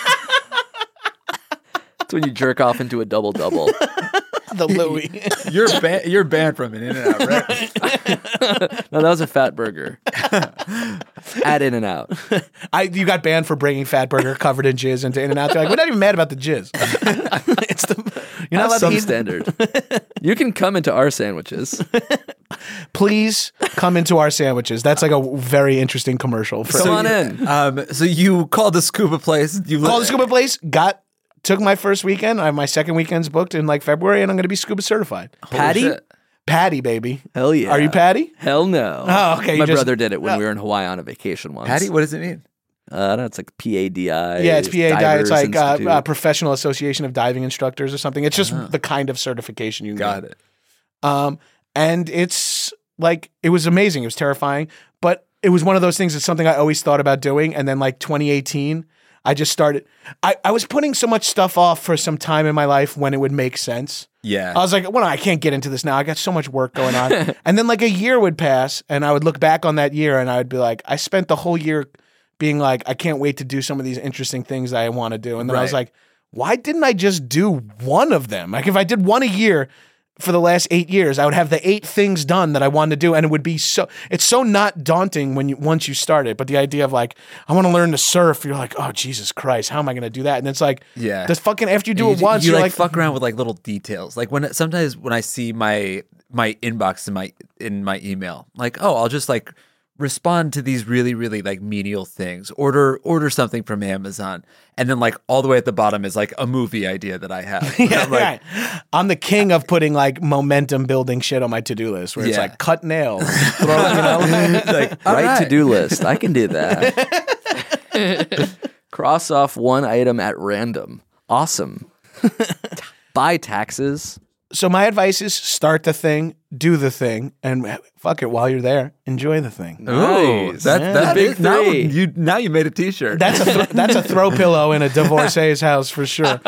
It's when you jerk off into a double-double. The Louis. You're banned from an In-N-Out, right? No, that was a fat burger. At In-N-Out. You got banned for bringing fat burger covered in jizz into In-N-Out. They're like, we're not even mad about the jizz. You're not allowed some to eat. standard. You can come into our sandwiches. Please come into our sandwiches. That's like a very interesting commercial. Come on in. So you called the scuba place. Called the scuba place, got took my first weekend. I have my second weekend's booked in like February, and I'm going to be scuba certified. Patty? Shit. Patty, baby. Hell yeah. Are you Patty? Hell no. Oh, okay, you My just- brother did it when we were in Hawaii on a vacation once. Patty, what does it mean? I don't know, it's like PADI. Yeah, it's PADI. It's like Institute. Professional Association of Diving Instructors or something. It's just the kind of certification you Got get. it. And it's like, it was amazing. It was terrifying, but it was one of those things. It's something I always thought about doing. And then like 2018, I just started. I was putting so much stuff off for some time in my life when it would make sense. Yeah. I was like, well, I can't get into this now. I got so much work going on. And then like a year would pass and I would look back on that year and I would be like, I spent the whole year being like, I can't wait to do some of these interesting things that I want to do. And then I was Right. like, why didn't I just do one of them? Like if I did one a year for the last 8 years, I would have the 8 things done that I wanted to do. And it would be it's so not daunting once you start it. But the idea of like, I want to learn to surf. You're like, oh, Jesus Christ, how am I going to do that? And it's like, Yeah. this fucking, after you do And it once, you you're like like, fuck around with like little details. Like sometimes when I see my inbox in my email, like, oh, I'll just like respond to these really, really like menial things. Order something from Amazon. And then like all the way at the bottom is like a movie idea that I have. yeah, I'm like, right. I'm the king of putting like momentum building shit on my to-do list where it's Yeah. like cut nails, throw, you know, like, all Right right. to-do list. I can do that. Cross off one item at random. Awesome. Buy taxes. So my advice is start the thing, do the thing, and fuck it while you're there. Enjoy the thing. Ooh, Nice. that's Big big. Now three. you made a T-shirt. That's a throw pillow in a divorcee's house for sure.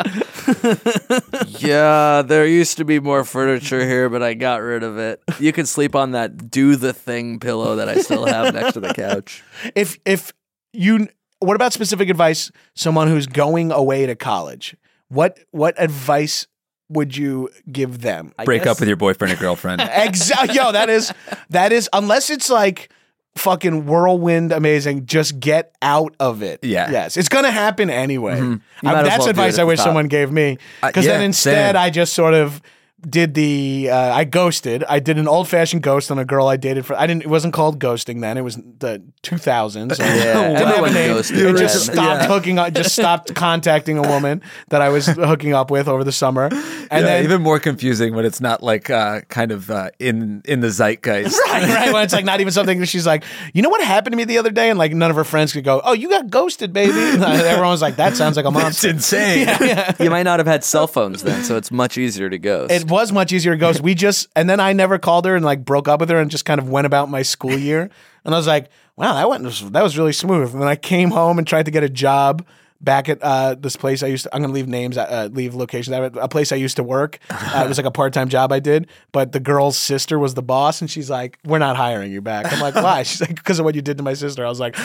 Yeah, there used to be more furniture here, but I got rid of it. You can sleep on that do the thing pillow that I still have next to the couch. What about specific advice? Someone who's going away to college, what advice would you give them? Break up with your boyfriend or girlfriend. Exactly. Yo, that is unless it's like fucking whirlwind amazing, just get out of it. Yeah. Yes. It's gonna happen anyway. You might as That's well do advice it at I the wish top. someone gave me. Because yeah, then instead same. I just sort of did I ghosted. I did an old fashioned ghost on a girl I dated it wasn't called ghosting then. It was the 2000s. So Yeah, didn't have a everyone name. ghosted It then. just stopped hooking up, just stopped contacting a woman that I was hooking up with over the summer. And then even more confusing when it's not like kind of in the zeitgeist. right, when it's like not even something that she's like, you know what happened to me the other day? And like none of her friends could go, oh, you got ghosted, baby. And everyone's like, that sounds like a That's monster. insane. You might not have had cell phones then, so it's much easier to ghost. It was much easier to ghost. And then I never called her and like broke up with her and just kind of went about my school year. And I was like, wow, that was really smooth. And then I came home and tried to get a job back at this place I'm going to leave names, leave locations. A place I used to work. It was like a part-time job I did, but the girl's sister was the boss, and she's like, "We're not hiring you back." I'm like, "Why?" She's like, "Because of what you did to my sister." I was like,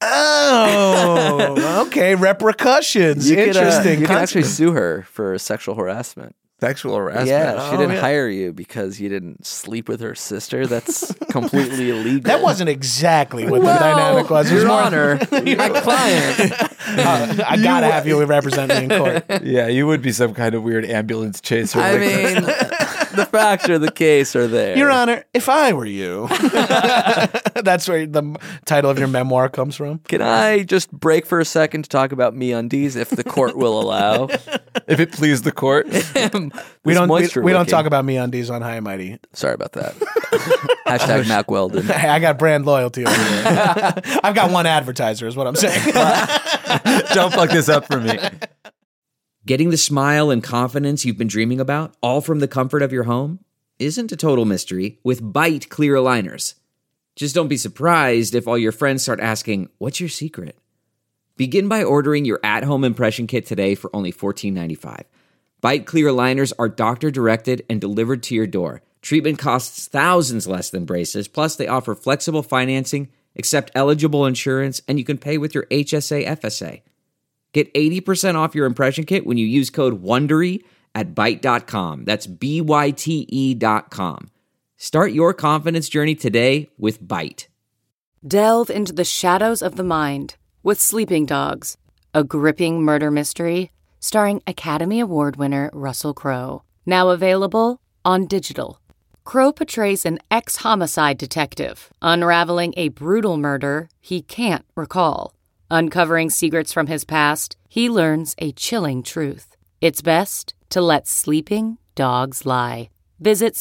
"Oh, okay, repercussions. Interesting." You can actually sue her for sexual harassment. Sexual harassment. Yeah, she Oh, didn't yeah. hire you because you didn't sleep with her sister. That's completely illegal. That wasn't exactly what the dynamic was. It was Your more, Honor, my client. I gotta have you represent me in court. Yeah, you would be some kind of weird ambulance chaser. I like mean, the facts of the case are there. Your Honor, if I were you. That's where the title of your memoir comes from. Can I just break for a second to talk about MeUndies if the court will allow? if it pleased the court. We don't moisture we don't wicking. talk about MeUndies on High and Mighty. Sorry about that. Hashtag Mac Weldon. Hey, I got brand loyalty over here. I've got one advertiser is what I'm saying. Don't fuck this up for me. Getting the smile and confidence you've been dreaming about, all from the comfort of your home, isn't a total mystery with Byte clear aligners. Just don't be surprised if all your friends start asking, "What's your secret?" Begin by ordering your at-home impression kit today for only $14.95. Byte clear aligners are doctor-directed and delivered to your door. Treatment costs thousands less than braces, plus they offer flexible financing, accept eligible insurance, and you can pay with your HSA FSA. Get 80% off your impression kit when you use code WONDERY at Byte.com. That's BYTE.com. Start your confidence journey today with Byte. Delve into the shadows of the mind with Sleeping Dogs, a gripping murder mystery starring Academy Award winner Russell Crowe. Now available on digital. Crowe portrays an ex-homicide detective unraveling a brutal murder he can't recall. Uncovering secrets from his past, he learns a chilling truth. It's best to let sleeping dogs lie. Visit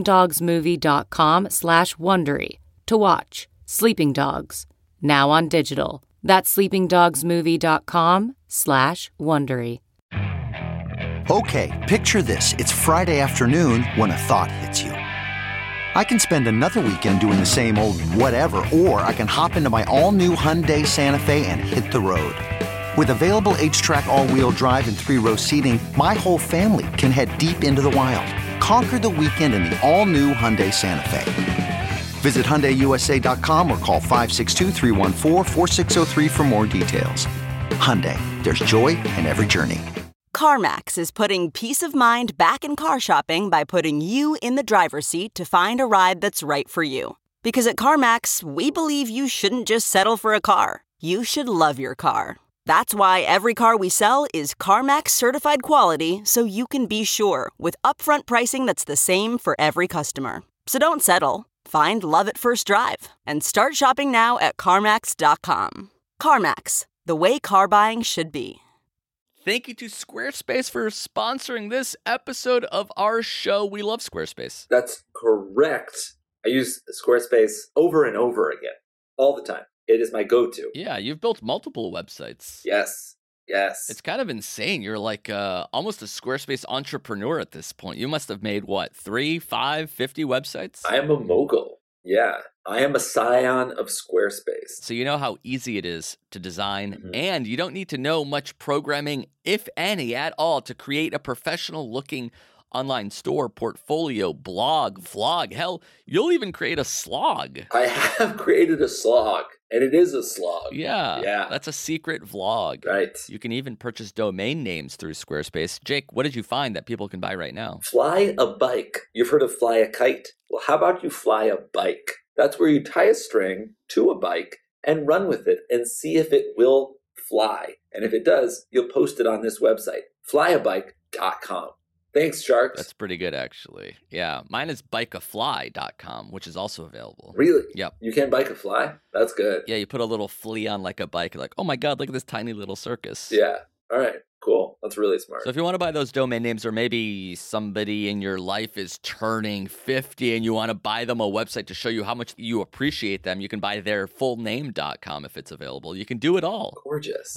sleepingdogsmovie.com/Wondery to watch Sleeping Dogs, now on digital. That's sleepingdogsmovie.com/Wondery. Okay, picture this. It's Friday afternoon when a thought hits you. I can spend another weekend doing the same old whatever, or I can hop into my all-new Hyundai Santa Fe and hit the road. With available H-Track all-wheel drive and 3-row seating, my whole family can head deep into the wild. Conquer the weekend in the all-new Hyundai Santa Fe. Visit HyundaiUSA.com or call 562-314-4603 for more details. Hyundai, there's joy in every journey. CarMax is putting peace of mind back in car shopping by putting you in the driver's seat to find a ride that's right for you. Because at CarMax, we believe you shouldn't just settle for a car. You should love your car. That's why every car we sell is CarMax certified quality, so you can be sure with upfront pricing that's the same for every customer. So don't settle. Find love at first drive and start shopping now at CarMax.com. CarMax, the way car buying should be. Thank you to Squarespace for sponsoring this episode of our show. We love Squarespace. That's correct. I use Squarespace over and over again, all the time. It is my go-to. Yeah, you've built multiple websites. Yes. It's kind of insane. You're like almost a Squarespace entrepreneur at this point. You must have made, 3, 5, 50 websites? I am a mogul. Yeah, I am a scion of Squarespace. So you know how easy it is to design, and you don't need to know much programming, if any, at all, to create a professional-looking online store, portfolio, blog, vlog. Hell, you'll even create a slog. I have created a slog, and it is a slog. Yeah. That's a secret vlog. Right. You can even purchase domain names through Squarespace. Jake, what did you find that people can buy right now? Fly a bike. You've heard of fly a kite? Well, how about you fly a bike? That's where you tie a string to a bike and run with it and see if it will fly. And if it does, you'll post it on this website, flyabike.com. Thanks, Sharks. That's pretty good, actually. Yeah, mine is bikeafly.com, which is also available. Really? Yep. You can bike a fly? That's good. Yeah, you put a little flea on like a bike. You're like, oh my God, look at this tiny little circus. Yeah. All right. Cool. That's really smart. So if you want to buy those domain names, or maybe somebody in your life is turning 50 and you want to buy them a website to show you how much you appreciate them, you can buy their fullname.com if it's available. You can do it all. Gorgeous.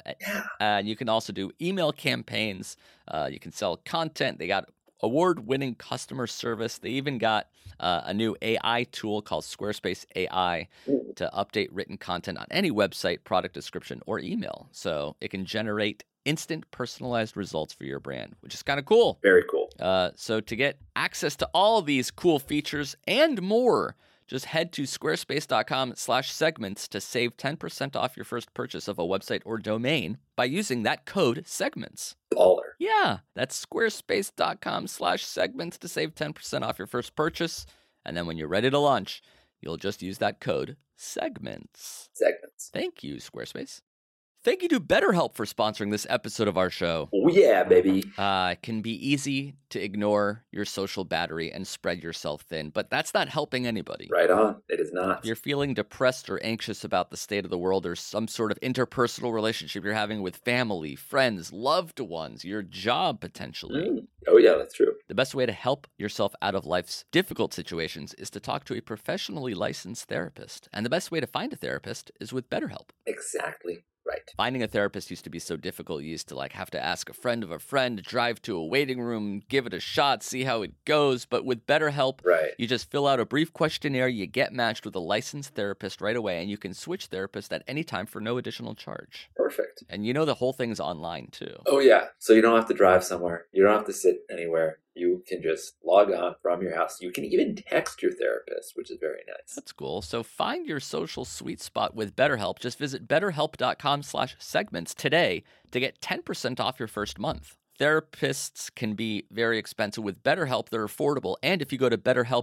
And you can also do email campaigns. You can sell content. They got award-winning customer service. They even got a new AI tool called Squarespace AI to update written content on any website, product description, or email. So it can generate instant personalized results for your brand, which is kind of cool. Very cool. So to get access to all these cool features and more, just head to squarespace.com/segments to save 10% off your first purchase of a website or domain by using that code segments. Baller. Yeah, that's squarespace.com/segments to save 10% off your first purchase. And then when you're ready to launch, you'll just use that code segments. Thank you, Squarespace. Thank you to BetterHelp for sponsoring this episode of our show. Oh, yeah, baby. It can be easy to ignore your social battery and spread yourself thin, but that's not helping anybody. Right on. It is not. If you're feeling depressed or anxious about the state of the world, or some sort of interpersonal relationship you're having with family, friends, loved ones, your job potentially. Oh, yeah, that's true. The best way to help yourself out of life's difficult situations is to talk to a professionally licensed therapist. And the best way to find a therapist is with BetterHelp. Exactly. Right. Finding a therapist used to be so difficult. You used to have to ask a friend of a friend, drive to a waiting room, give it a shot, see how it goes. But with BetterHelp, you just fill out a brief questionnaire, you get matched with a licensed therapist right away, and you can switch therapists at any time for no additional charge. Perfect. And the whole thing's online too. Oh, yeah. So you don't have to drive somewhere. You don't have to sit anywhere. You can just log on from your house. You can even text your therapist, which is very nice. That's cool. So find your social sweet spot with BetterHelp. Just visit betterhelp.com/segments today to get 10% off your first month. Therapists can be very expensive. With BetterHelp, they're affordable. And if you go to BetterHelp,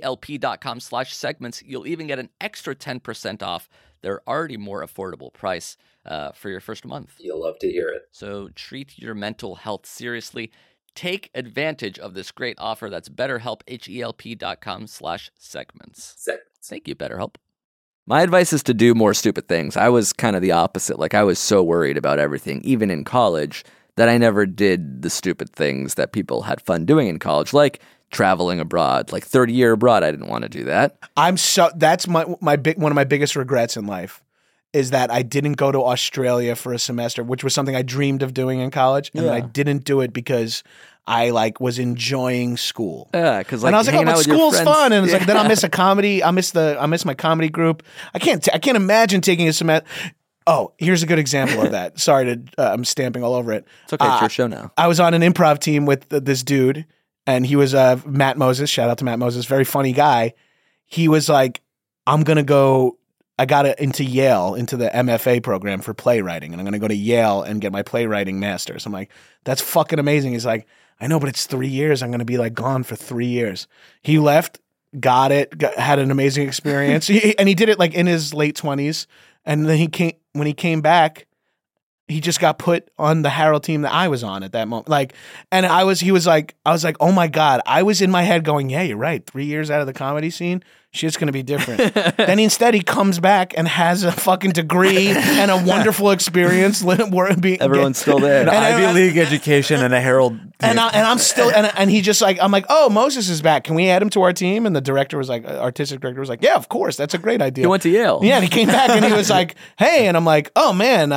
HELP.com/segments, you'll even get an extra 10% off their already more affordable price for your first month. You'll love to hear it. So treat your mental health seriously. Take advantage of this great offer. That's BetterHelp, HELP.com/segments. Segments. Thank you, BetterHelp. My advice is to do more stupid things. I was kind of the opposite. Like, I was so worried about everything, even in college, that I never did the stupid things that people had fun doing in college, like traveling abroad. Like, third year abroad, I didn't want to do that. That's one of my biggest regrets in life is that I didn't go to Australia for a semester, which was something I dreamed of doing in college, and I didn't do it because I was enjoying school. Yeah, because and I was like, oh, but school's fun, and it's like then I'll miss a comedy. I miss my comedy group. I can't imagine taking a semester. Oh, here's a good example of that. Sorry to I'm stamping all over it. It's okay, it's your show now. I was on an improv team with this dude, and he was Matt Moses. Shout out to Matt Moses, very funny guy. He was like, I'm gonna go. I got into Yale, into the MFA program for playwriting, and I'm going to go to Yale and get my playwriting master's. I'm like, that's fucking amazing. He's like, I know, but it's 3 years. I'm going to be gone for 3 years. He left, got it, had an amazing experience. And he did it in his late 20s. And then when he came back, he just got put on the Harold team that I was on at that moment. I was like, oh my God. I was in my head going, yeah, you're right. 3 years out of the comedy scene, shit's going to be different. Then instead he comes back and has a fucking degree and a wonderful experience. Everyone's still there. An Ivy League education and a Harold. And I'm still, and he just I'm like, oh, Moses is back. Can we add him to our team? And the director was artistic director was like, yeah, of course. That's a great idea. He went to Yale. Yeah. And he came back and he was like, hey, and I'm like, oh man,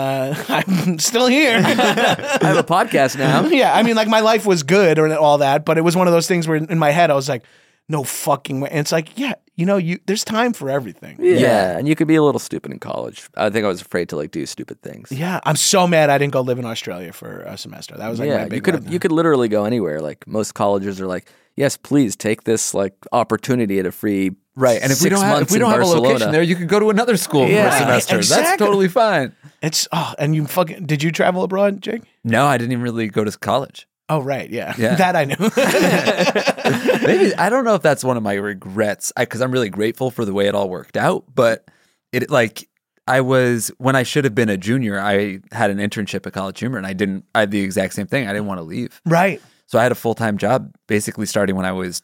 I'm still here. I have a podcast now. Yeah. I mean, my life was good or all that, but it was one of those things where in my head, I was like, no fucking way. And it's like, yeah, there's time for everything. Yeah, and you could be a little stupid in college. I think I was afraid to do stupid things. Yeah, I'm so mad I didn't go live in Australia for a semester. That was my big you could literally go anywhere. Most colleges are like, yes, please take this opportunity at a free right. And if we don't have a location there, you could go to another school for a semester. Exactly. That's totally fine. And you did you travel abroad, Jake? No, I didn't even really go to college. Oh, right. Yeah. That I knew. Maybe, I don't know if that's one of my regrets because I'm really grateful for the way it all worked out. But when I should have been a junior, I had an internship at College Humor and I had the exact same thing. I didn't want to leave. Right. So I had a full-time job basically starting when I was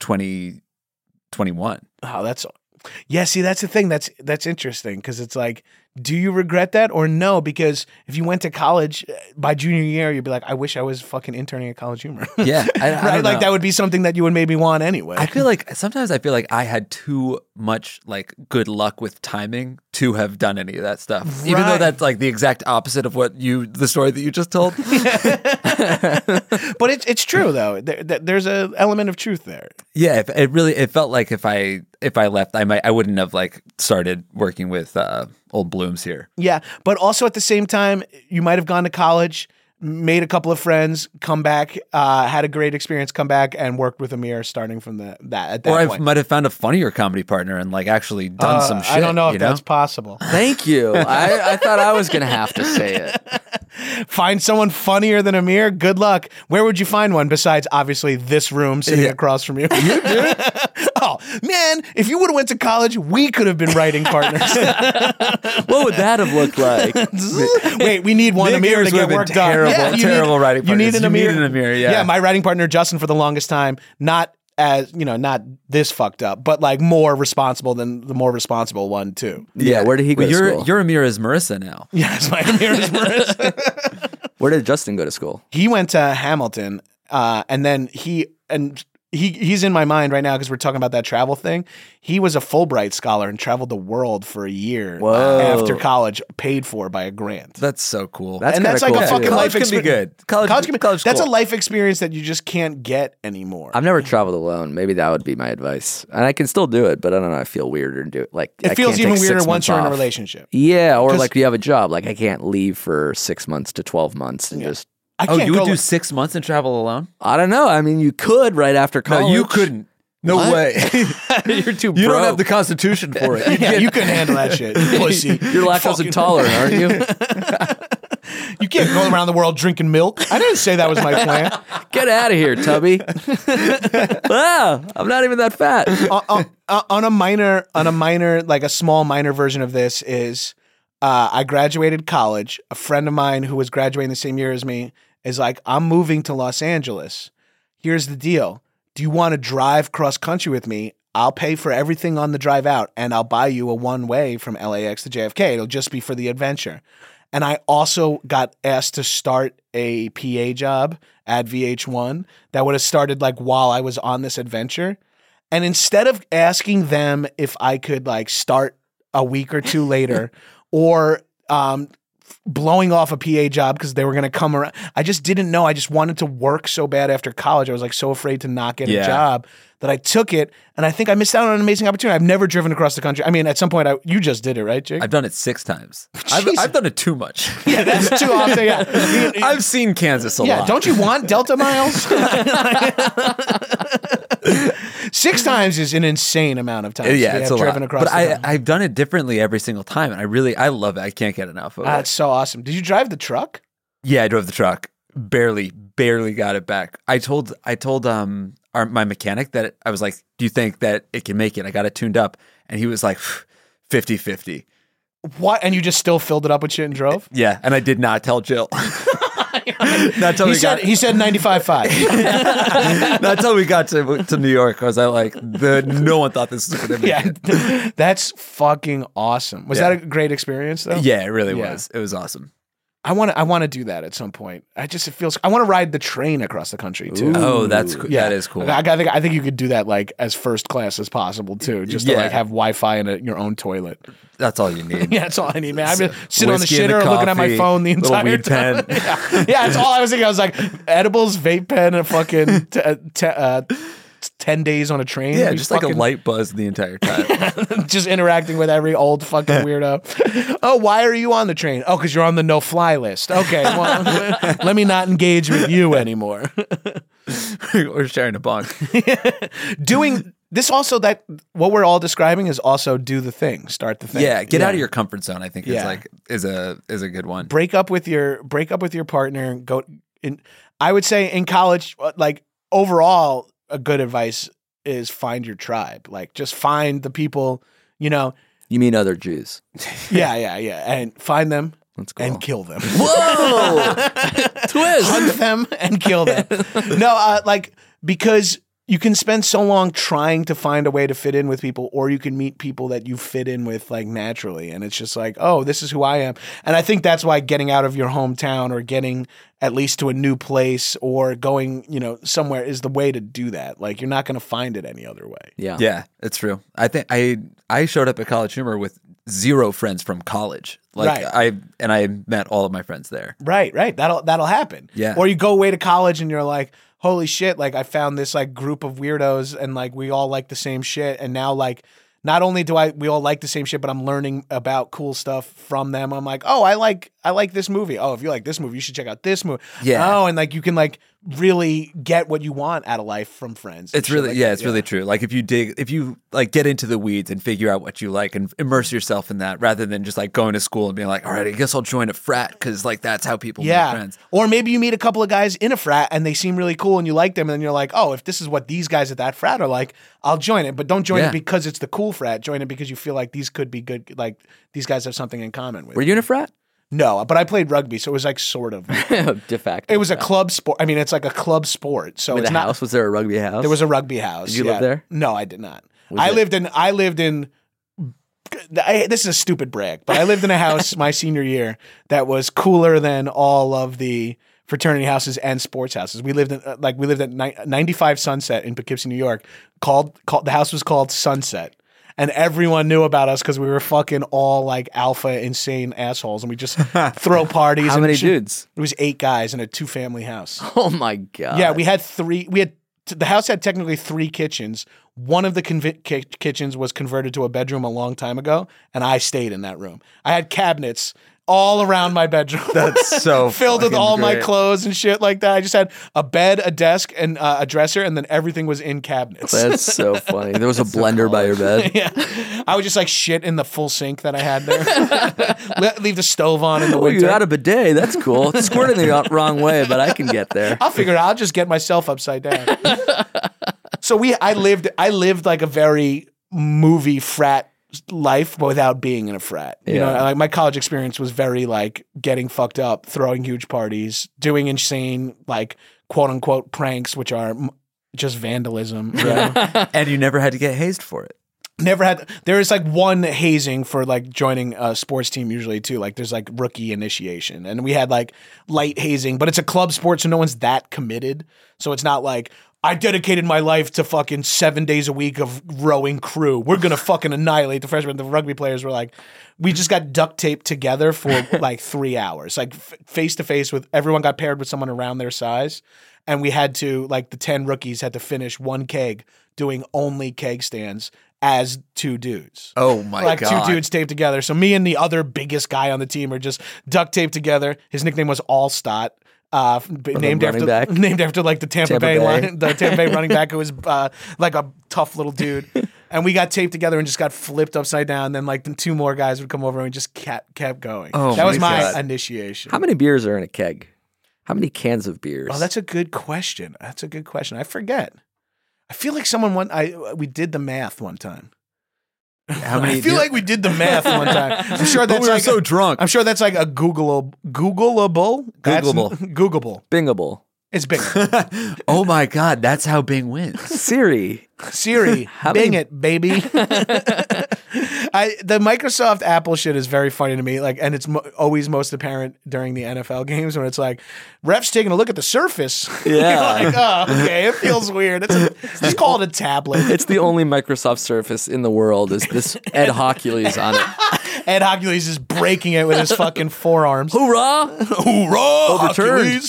21. Oh, see, that's the thing. That's interesting because it's do you regret that or no? Because if you went to college by junior year, you'd be like, I wish I was fucking interning at College Humor. Yeah. I don't know. That would be something that you would maybe want anyway. Sometimes I feel like I had too much good luck with timing to have done any of that stuff. Right. Even though that's the exact opposite of the story that you just told. But it's true though. There's an element of truth there. Yeah. It felt like if I left, I wouldn't have started working with old blooms here. Yeah, but also at the same time, you might have gone to college, made a couple of friends, come back, had a great experience, come back and worked with Amir starting from at that point. I might have found a funnier comedy partner and actually done some shit. I don't know if that's possible. Thank you. I thought I was going to have to say it. Find someone funnier than Amir? Good luck. Where would you find one besides obviously this room sitting across from you? You do? Oh, man, if you would have went to college, we could have been writing partners. What would that have looked like? Wait, we need one Amir to get work done. Terrible writing partner. You need an Amir. Yeah. Yeah, my writing partner, Justin, for the longest time, not this fucked up, but more responsible than the more responsible one too. Yeah, where did he go to school? Your Amir is Marissa now. Yes, my Amir is Marissa. Where did Justin go to school? He went to Hamilton, and then he's in my mind right now because we're talking about that travel thing. He was a Fulbright scholar and traveled the world for a year after college, paid for by a grant. That's so cool. That's cool a fucking life experience. College can be good. College can be that's cool. a life experience that you just can't get anymore. I've never traveled alone. Maybe that would be my advice. And I can still do it, but I don't know. I feel weirder to do it. It feels even weirder once you're in a relationship. Yeah, or you have a job. I can't leave for 6 months to 12 months and just. You would do 6 months and travel alone? I don't know. I mean, you could right after college. No, you couldn't. No way. You're too broke. You don't have the constitution for it. You couldn't handle that shit, pussy. You're lactose intolerant, aren't you? You can't go around the world drinking milk. I didn't say that was my plan. Get out of here, Tubby. Wow, I'm not even that fat. On a minor, a small minor version of this is, I graduated college. A friend of mine who was graduating the same year as me is like, I'm moving to Los Angeles. Here's the deal. Do you want to drive cross country with me? I'll pay for everything on the drive out, and I'll buy you a one-way from LAX to JFK. It'll just be for the adventure. And I also got asked to start a PA job at VH1 that would have started like while I was on this adventure. And instead of asking them if I could like start a week or two later or blowing off a PA job because they were going to come around, I just didn't know. I just wanted to work so bad after college. I was like so afraid to not get a job that I took it. And I think I missed out on an amazing opportunity. I've never driven across the country. I mean, at some point, you just did it, right, Jake? I've done it 6 times. I've done it too much. Yeah, that's too often. Yeah. I've seen Kansas a lot. Yeah, don't you want Delta miles? 6 times is an insane amount of time. Yeah, it's a driven lot. across But the country. I've done it differently every single time, and I love it. I can't get enough of it. That's so awesome. Did you drive the truck? Yeah, I drove the truck. Barely got it back. I told my mechanic that I was like, "Do you think that it can make it?" I got it tuned up, and he was like, 50-50. What? And you just still filled it up with shit and drove? Yeah, and I did not tell Jill. Not till He said 95.5. Not till we got to New York was I like, no one thought this was going to be Yeah, that's fucking awesome. Was that a great experience though? Yeah, it really was. It was awesome. I want to do that at some point. I want to ride the train across the country too. Oh, that's cool. Yeah. That is cool. I think you could do that like as first class as possible too, just to like have Wi-Fi in your own toilet. That's all you need. Yeah, that's all I need, man. I've been sitting on the Whiskey and shitter the looking at my coffee, phone the little entire weed time. pen. Yeah, that's all I was thinking. I was like, edibles, vape pen, and fucking 10 days on a train. Yeah, We just like a fucking- light buzz the entire time. just interacting with every old fucking weirdo. Oh, why are you on the train? Oh, because you're on the no-fly list. Okay, well, let me not engage with you anymore. We're sharing a bunk. Doing this also, that what we're all describing is also do the thing, start the thing. Yeah, get out of your comfort zone. I think Yeah. is a good one. break up with your partner. Go in. I would say in college, like overall, a good advice is find your tribe. Like just find the people, You mean other Jews? Yeah, and find them That's cool. and kill them. Whoa! Twist! Hunt them and kill them. No, because you can spend so long trying to find a way to fit in with people, or you can meet people that you fit in with like naturally. And it's just like, oh, this is who I am. And I think that's why getting out of your hometown or getting at least to a new place or going, somewhere is the way to do that. Like you're not going to find it any other way. Yeah. Yeah, it's true. I think I showed up at College Humor with 0 friends from college. Like Right. I met all of my friends there. Right. That'll happen. Yeah. Or you go away to college and you're like, holy shit, like I found this like group of weirdos and like we all like the same shit. And now like not only do we all like the same shit, but I'm learning about cool stuff from them. I'm like, oh, I like this movie. Oh, if you like this movie, you should check out this movie. Yeah. Oh, and like you can like really get what you want out of life from friends. It's really it's really true. Like if you like get into the weeds and figure out what you like and immerse yourself in that rather than just like going to school and being like, all right, I guess I'll join a frat because like that's how people make friends. Or maybe you meet a couple of guys in a frat and they seem really cool and you like them and then you're like, oh, if this is what these guys at that frat are like, I'll join it. But don't join it because it's the cool frat. Join it because you feel like these could be good. Like these guys have something in common with. Were you in a frat? No, but I played rugby, so it was like sort of. De facto. It was a club sport. I mean, it's like a club sport. So With it's a not. house? Was there a rugby house? There was a rugby house. Did you live there? No, I did not. Was I it- lived in. This is a stupid brag, but I lived in a house my senior year that was cooler than all of the fraternity houses and sports houses. We lived at 95 Sunset in Poughkeepsie, New York. The house was called Sunset. And everyone knew about us because we were fucking all like alpha insane assholes, and we just throw parties. How and many shit. dudes? It was 8 guys in a 2-family house. Oh my God. Yeah, we had 3. The house had technically 3 kitchens. One of the kitchens was converted to a bedroom a long time ago, and I stayed in that room. I had cabinets all around my bedroom. That's so filled with fucking all my great. clothes and shit like that. I just had a bed, a desk, and a dresser, and then everything was in cabinets. That's so funny. There was a blender by your bed. Yeah, I would just like shit in the full sink that I had there. Leave the stove on in the Oh, winter. you had a bidet. That's cool. It's squirting the wrong way, but I can get there. I'll figure it out. I'll just get myself upside down. So I lived like a very movie frat life but without being in a frat. You know, like my college experience was very like getting fucked up, throwing huge parties, doing insane like quote unquote pranks, which are just vandalism. You know? And you never had to get hazed for it. Never had. There is like one hazing for like joining a sports team usually too. Like there's like rookie initiation, and we had like light hazing, but it's a club sport, so no one's that committed. So it's not like I dedicated my life to fucking 7 days a week of rowing crew. We're gonna fucking annihilate the freshmen. The rugby players were like, we just got duct taped together for like 3 hours, like face to face with everyone. Got paired with someone around their size, and we had to like the 10 rookies had to finish one keg doing only keg stands as 2 dudes. Oh my like God. 2 dudes taped together. So me and the other biggest guy on the team are just duct taped together. His nickname was Allstott. Named after like the Tampa Bay running back who was like a tough little dude. And we got taped together and just got flipped upside down. And then like the 2 more guys would come over and we just kept going. Oh, that was my my God. initiation. How many beers are in a keg? How many cans of beers? Oh, that's a good question. I forget. I feel like we did the math one time. How many? I feel like we did the math one time. I'm sure that's we were like so drunk. I'm sure that's like a Googleable. Googleable. Bingable. It's Bing. Oh my God, that's how Bing wins. Siri. Siri, Bing it, baby. The Microsoft Apple shit is very funny to me. Like, and it's always most apparent during the NFL games when it's like, refs taking a look at the surface. Yeah. You're like, oh, okay, it feels weird. Just call it a tablet. It's the only Microsoft Surface in the world is this Ed Hockley's on it. Ed Hockley's is breaking it with his fucking forearms. Hoorah! Hoorah! Overturned.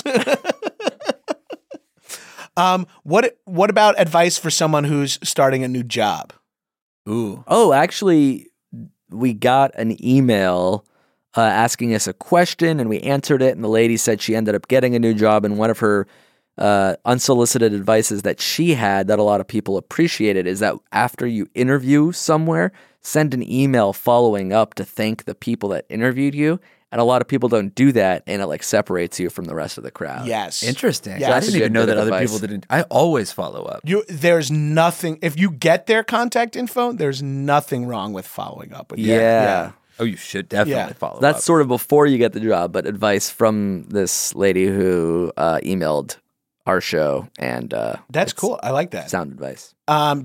What about advice for someone who's starting a new job? Ooh. Oh, actually, we got an email asking us a question, and we answered it. And the lady said she ended up getting a new job, and one of her unsolicited advices that she had that a lot of people appreciated is that after you interview somewhere, send an email following up to thank the people that interviewed you. And a lot of people don't do that, and it like separates you from the rest of the crowd. Yes. Interesting. Yeah, So I that's didn't a even good know bit that of other advice. people didn't. I always follow up. There's nothing, if you get their contact info, there's nothing wrong with following up with them. Yeah. Oh, you should definitely Yeah. follow That's up. sort of before you get the job, but advice from this lady who emailed our show, and That's it's cool. I like that. sound advice.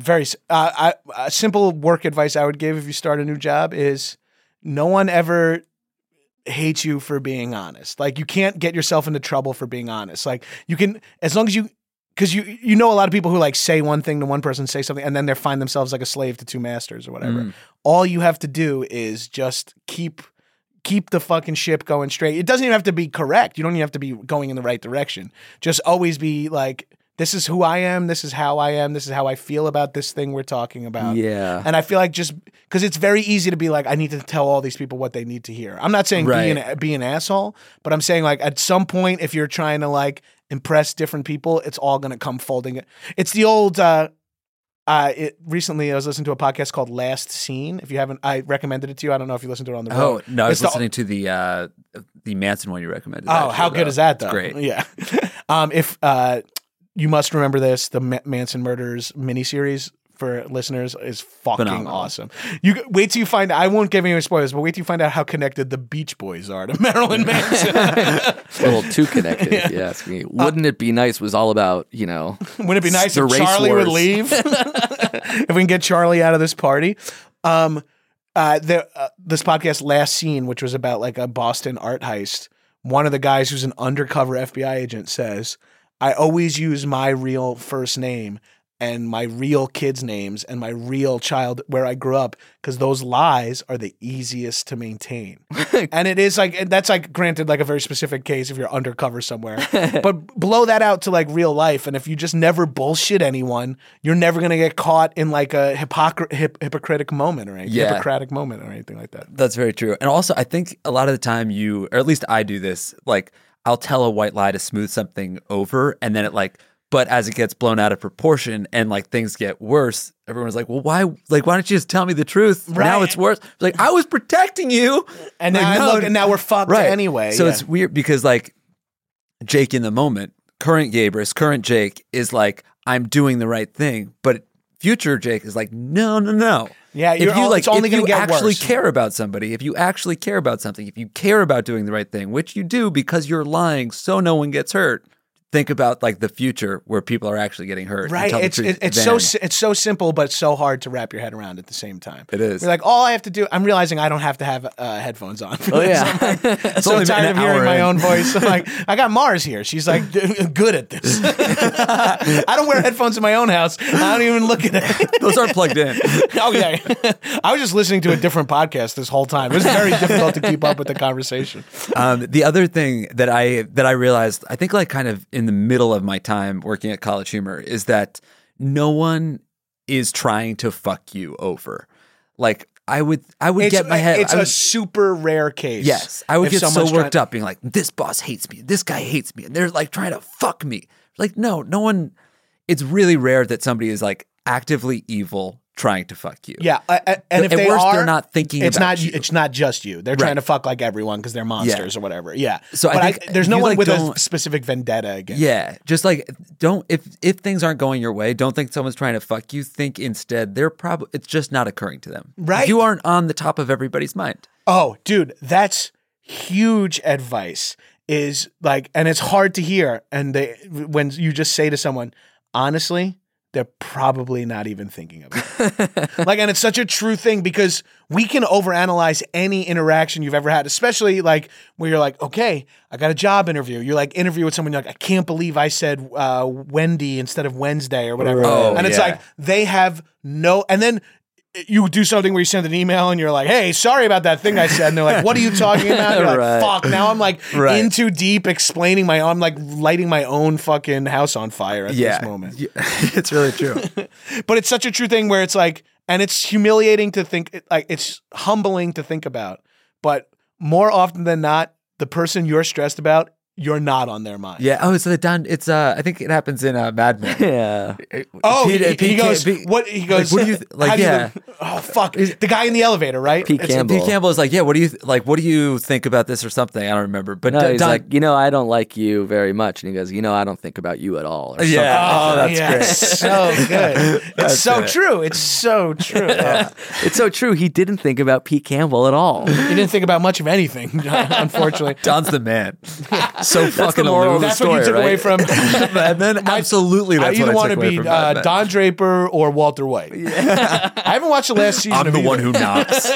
A simple work advice I would give if you start a new job is no one ever hates you for being honest. Like you can't get yourself into trouble for being honest. Like you can, as long as you, because you know a lot of people who like say one thing to one person, say something, and then they find themselves like a slave to 2 masters or whatever. All you have to do is just keep the fucking ship going straight. It doesn't even have to be correct. You don't even have to be going in the right direction. Just always be like, this is who I am. This is how I am. This is how I feel about this thing we're talking about. Yeah. And I feel like just because it's very easy to be like, I need to tell all these people what they need to hear. I'm not saying be an asshole, but I'm saying like at some point, if you're trying to like impress different people, it's all going to come folding. It's the old, recently I was listening to a podcast called Last Scene. If you haven't, I recommended it to you. I don't know if you listened to it on the road. Oh, no, I was It's listening to the Manson one you recommended. Oh, how good is that though? It's great. Yeah. If you must remember this, the Manson Murders miniseries for listeners is fucking Phenomenal. awesome. You wait till you find out. I won't give any spoilers, but wait till you find out how connected the Beach Boys are to Marilyn Manson. It's a little too connected, if you ask me. Wouldn't it be nice was all about, Wouldn't it be nice the if race Charlie would wars. leave? If we can get Charlie out of this party. This podcast, Last Scene, which was about like a Boston art heist, one of the guys who's an undercover FBI agent says, I always use my real first name and my real kids' names and my real child where I grew up because those lies are the easiest to maintain. And it is like, that's like granted like a very specific case if you're undercover somewhere, but blow that out to like real life. And if you just never bullshit anyone, you're never going to get caught in like a hypocritic moment or anything, Hippocratic moment or anything like that. That's very true. And also, I think a lot of the time or at least I do this, like I'll tell a white lie to smooth something over and then it like, but as it gets blown out of proportion and like things get worse, everyone's like, well, why don't you just tell me the truth? Right. Now it's worse. It's like, I was protecting you. And Like, now no. look, and now we're fucked anyway. So yeah. it's weird because like Jake in the moment, current Gabrus, current Jake is like, I'm doing the right thing. But future Jake is like, no. Yeah, it's only going to get actually worse. care about somebody, if you actually care about something, if you care about doing the right thing, which you do because you're lying so no one gets hurt, think about like the future where people are actually getting hurt. and Right. tell the It's truth, it's so simple, but so hard to wrap your head around at the same time. It is. You're like, all I have to do, I'm realizing I don't have to have headphones on. For this. yeah. I'm like, so only been tired an of hearing hour my in. own voice. I'm like, I got Mars here. She's like, good at this. I don't wear headphones in my own house. I don't even look at it. Those aren't plugged in. Oh yeah. I was just listening to a different podcast this whole time. It was very difficult to keep up with the conversation. The other thing that I realized, I think like kind of in the middle of my time working at College Humor, is that no one is trying to fuck you over. Like I would get my head. It's a super rare case. Yes, I would if get so someone's worked trying- up, being like, "This boss hates me. This guy hates me," and they're like trying to fuck me. Like, no one. It's really rare that somebody is like actively evil trying to fuck you. Yeah, and if At they worst, are, they're not thinking it's about not. you. It's not just you. They're trying to fuck like everyone because they're monsters or whatever. Yeah. So I but think there's no you, one like, with a don't- specific vendetta against. Yeah, just like don't if things aren't going your way, don't think someone's trying to fuck you. Think instead they're probably it's just not occurring to them. Right. You aren't on the top of everybody's mind. Oh, dude, that's huge advice. Is like, and it's hard to hear. And when you just say to someone, honestly, they're probably not even thinking about it. Like, and it's such a true thing because we can overanalyze any interaction you've ever had, especially like where you're like, okay, I got a job interview. You're like interview with someone. You're like, I can't believe I said Wendy instead of Wednesday or whatever. Oh, and it's yeah. like they have no, and then you do something where you send an email and you're like, hey, sorry about that thing I said. And they're like, what are you talking about? You're Right. like, fuck. Now I'm like Right. in too deep explaining I'm like lighting my own fucking house on fire at this moment. Yeah. It's really true. But it's such a true thing where it's like, and it's humiliating to think, like it's humbling to think about. But more often than not, the person you're stressed about, you're not on their mind. Yeah. Oh, it's I think it happens in Mad Men. Yeah. Oh, Pete- he goes, Pete- what? He goes, like, what do you like? how do you Yeah. oh, fuck. The guy in the elevator, right? Pete It's- Campbell. Pete Campbell is like, yeah. What do you think about this or something? I don't remember. But No, he's Don- like, I don't like you very much. And he goes, I don't think about you at all. Or Yeah. Oh, that's yeah, great. so good. It's so it. true. It's so true. Yeah. It's so true. He didn't think about Pete Campbell at all. He didn't think about much of anything, unfortunately. Don's the man. So fucking the moral aloof. of the That's what you story, took away right? from Mad Men. Absolutely, that's I either what I want took to away be from Mad Men. Don Draper or Walter White. I haven't watched the last season I'm of the either. one who knocks.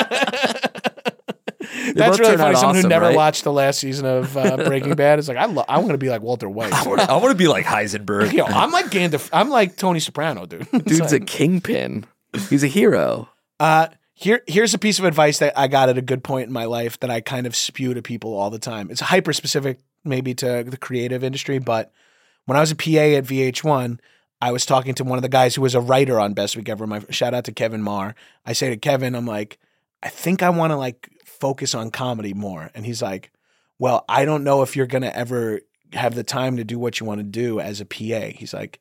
That's both really turn funny. out Someone who awesome, never right? watched the last season of Breaking Bad is like, I want to be like Walter White. I want to be like Heisenberg. Yo, I'm like Gandalf. I'm like Tony Soprano, dude. It's Dude's a like- kingpin. He's a hero. Here's a piece of advice that I got at a good point in my life that I kind of spew to people all the time. It's hyper specific maybe to the creative industry, but when I was a PA at VH1, I was talking to one of the guys who was a writer on Best Week Ever. My shout out to Kevin Marr. I say to Kevin, I'm like, I think I want to like focus on comedy more. And he's like, well, I don't know if you're going to ever have the time to do what you want to do as a PA. He's like,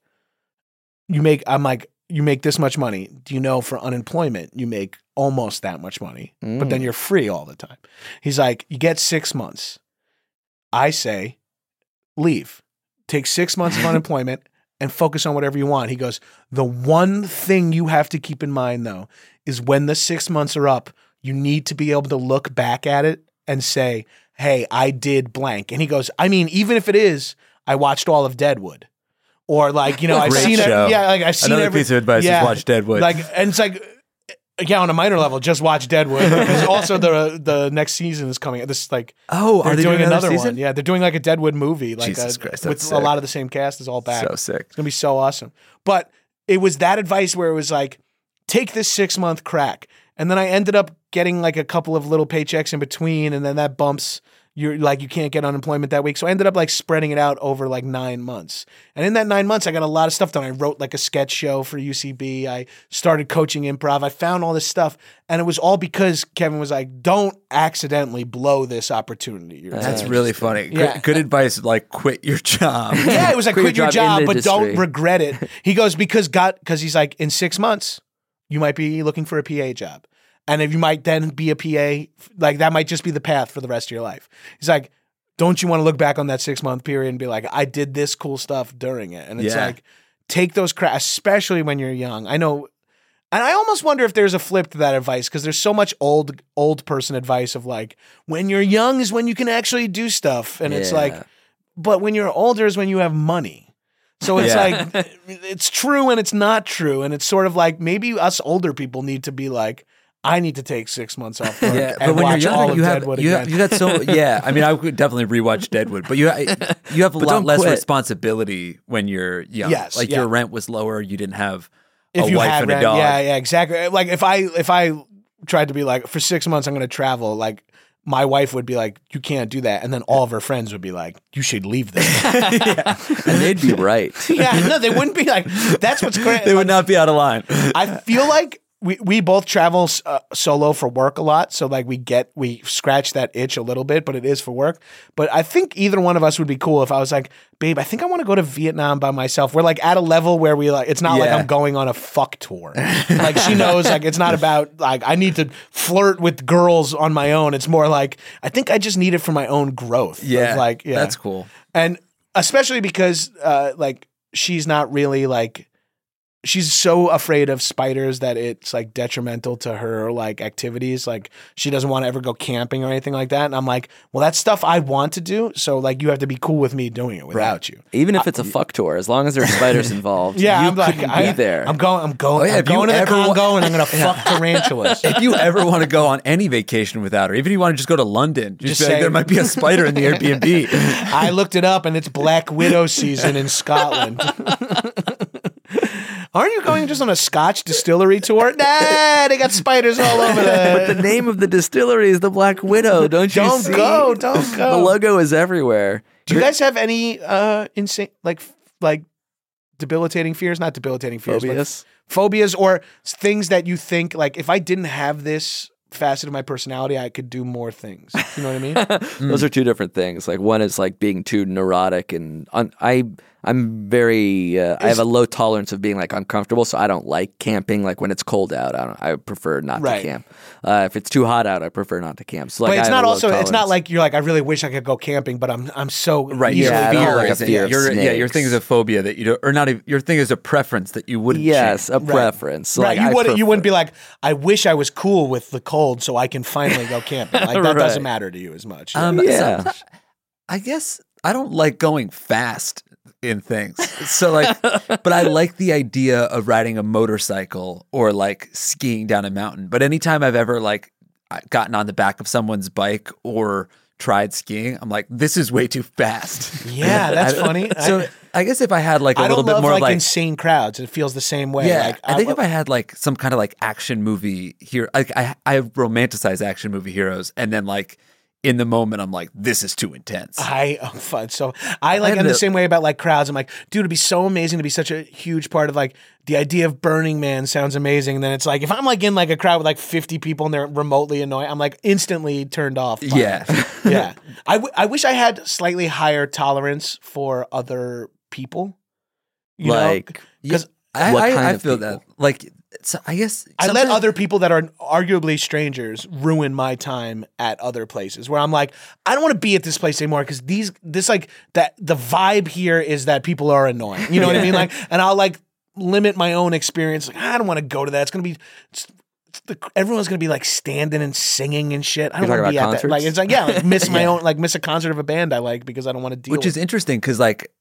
you make this much money. Do you know for unemployment, you make almost that much money, but then you're free all the time. He's like, you get 6 months. I say, leave. Take 6 months of unemployment and focus on whatever you want. He goes, the one thing you have to keep in mind though, is when the 6 months are up, you need to be able to look back at it and say, hey, I did blank. And he goes, I mean, even if it is, I watched all of Deadwood. Or like, I've Great seen show. it. Yeah, like I've seen Another every piece of advice is watch Deadwood. Like, and it's like, yeah, on a minor level, just watch Deadwood. Because also the next season is coming. This like, Oh, they're are they doing another one. season? Yeah, they're doing like a Deadwood movie, like Jesus Christ, with that's a sick. lot of the same cast is all back. So sick. It's gonna be so awesome. But it was that advice where it was like, take this 6 month crack, and then I ended up getting like a couple of little paychecks in between, and then that bumps. You're like, you can't get unemployment that week. So I ended up like spreading it out over like 9 months. And in that 9 months, I got a lot of stuff done. I wrote like a sketch show for UCB. I started coaching improv. I found all this stuff. And it was all because Kevin was like, don't accidentally blow this opportunity. That's really funny. Yeah. Good advice. Like, quit your job. Yeah, it was like, quit your job, in the but don't industry. regret it. He goes, because he's like, in 6 months, you might be looking for a PA job. And if you might then be a PA, like that might just be the path for the rest of your life. He's like, don't you want to look back on that 6 month period and be like, I did this cool stuff during it. And it's Yeah. like, take those cracks, especially when you're young. I know. And I almost wonder if there's a flip to that advice because there's so much old person advice of like, when you're young is when you can actually do stuff. And it's like, but when you're older is when you have money. So it's Yeah. like, it's true and it's not true. And it's sort of like, maybe us older people need to be like, I need to take 6 months off work Yeah, and but when watch you're all younger, of you Deadwood have again. you got so yeah. I mean, I would definitely rewatch Deadwood, but you have a lot don't less quit. responsibility when you're young. Yes, like yeah. your rent was lower. You didn't have If a you wife had and a rent, dog. yeah, exactly. Like if I tried to be like, for 6 months I'm going to travel, like my wife would be like, you can't do that. And then all of her friends would be like, you should leave this. And they'd be right. Yeah, no, they wouldn't be like, that's what's great. They would not be out of line. I feel like we both travel solo for work a lot, so like we scratch that itch a little bit, but it is for work. But I think either one of us would be cool if I was like, babe, I think I want to go to Vietnam by myself. We're like at a level where we like, it's not like Yeah. I'm going on a fuck tour. Like she knows like it's not about like I need to flirt with girls on my own. It's more like I think I just need it for my own growth. Yeah, Like yeah, that's cool. and especially because like she's not really like. She's so afraid of spiders that it's like detrimental to her like activities. Like she doesn't want to ever go camping or anything like that. And I'm like, well, that's stuff I want to do. So like you have to be cool with me doing it without you. Even if it's a fuck tour, as long as there's spiders involved, Yeah, you I'm like, couldn't be there. I'm going Oh, yeah, I'm if you going to the ever wa- Congo and I'm gonna fuck tarantulas. If you ever want to go on any vacation without her, even if you want to just go to London, just be say- like, there might be a spider in the Airbnb. I looked it up and it's Black Widow season in Scotland. Aren't you going just on a Scotch distillery tour? Nah, they got spiders all over But the. the name of the distillery is the Black Widow. Don't you Don't see? go, don't go. The logo is everywhere. Do you guys have any insane like debilitating fears? Not debilitating fears, Phobias? but phobias or things that you think like if I didn't have this facet of my personality, I could do more things. You know what I mean? Those are two different things. Like one is like being too neurotic, and I'm very I have a low tolerance of being like uncomfortable, so I don't like camping. Like when it's cold out, I prefer not Right. to camp. If it's too hot out, I prefer not to camp. So like, But it's I have not a low also it's not tolerance. like you're like I really wish I could go camping, but I'm so Right, easily yeah, I don't fear like a is fear of your snakes. thing is a phobia that you don't, or not. Your thing is a preference that you wouldn't. Yes, change. a preference. Right, Like, you wouldn't be like, I wish I was cool with the cold so I can finally go camping. Like that Right. doesn't matter to you as much. Yeah. so- I guess I don't like going fast in things. So like, but I like the idea of riding a motorcycle or like skiing down a mountain. But anytime I've ever like gotten on the back of someone's bike or tried skiing, I'm like, this is way too fast. Yeah, that's funny. So I guess if I had like a I little don't bit love more like like insane crowds. It feels the same way. yeah, Like, I think if I had like some kind of like action movie here, like I romanticize action movie heroes, and then like in the moment I'm like, this is too intense. fun. So I like in the same way about like crowds. I'm like, dude, it'd be so amazing to be such a huge part of like the idea of Burning Man sounds amazing. And then it's like if I'm like in like a crowd with like 50 people and they're remotely annoying, I'm like instantly turned off. by Yeah. it. Yeah. I wish I had slightly higher tolerance for other people. You Like, because What kind I of feel people? that like so I guess I let sometimes- other people that are arguably strangers ruin my time at other places where I'm like, I don't want to be at this place anymore because this like that the vibe here is that people are annoying. You know what I mean? Like, and I'll like limit my own experience. Like, I don't want to go to that. It's gonna be. Everyone's gonna be like standing and singing and shit. I don't You're want to talking be about at that. Like concerts? it's like yeah, like miss my own like miss a concert of a band I like because I don't want to deal. which is interesting because like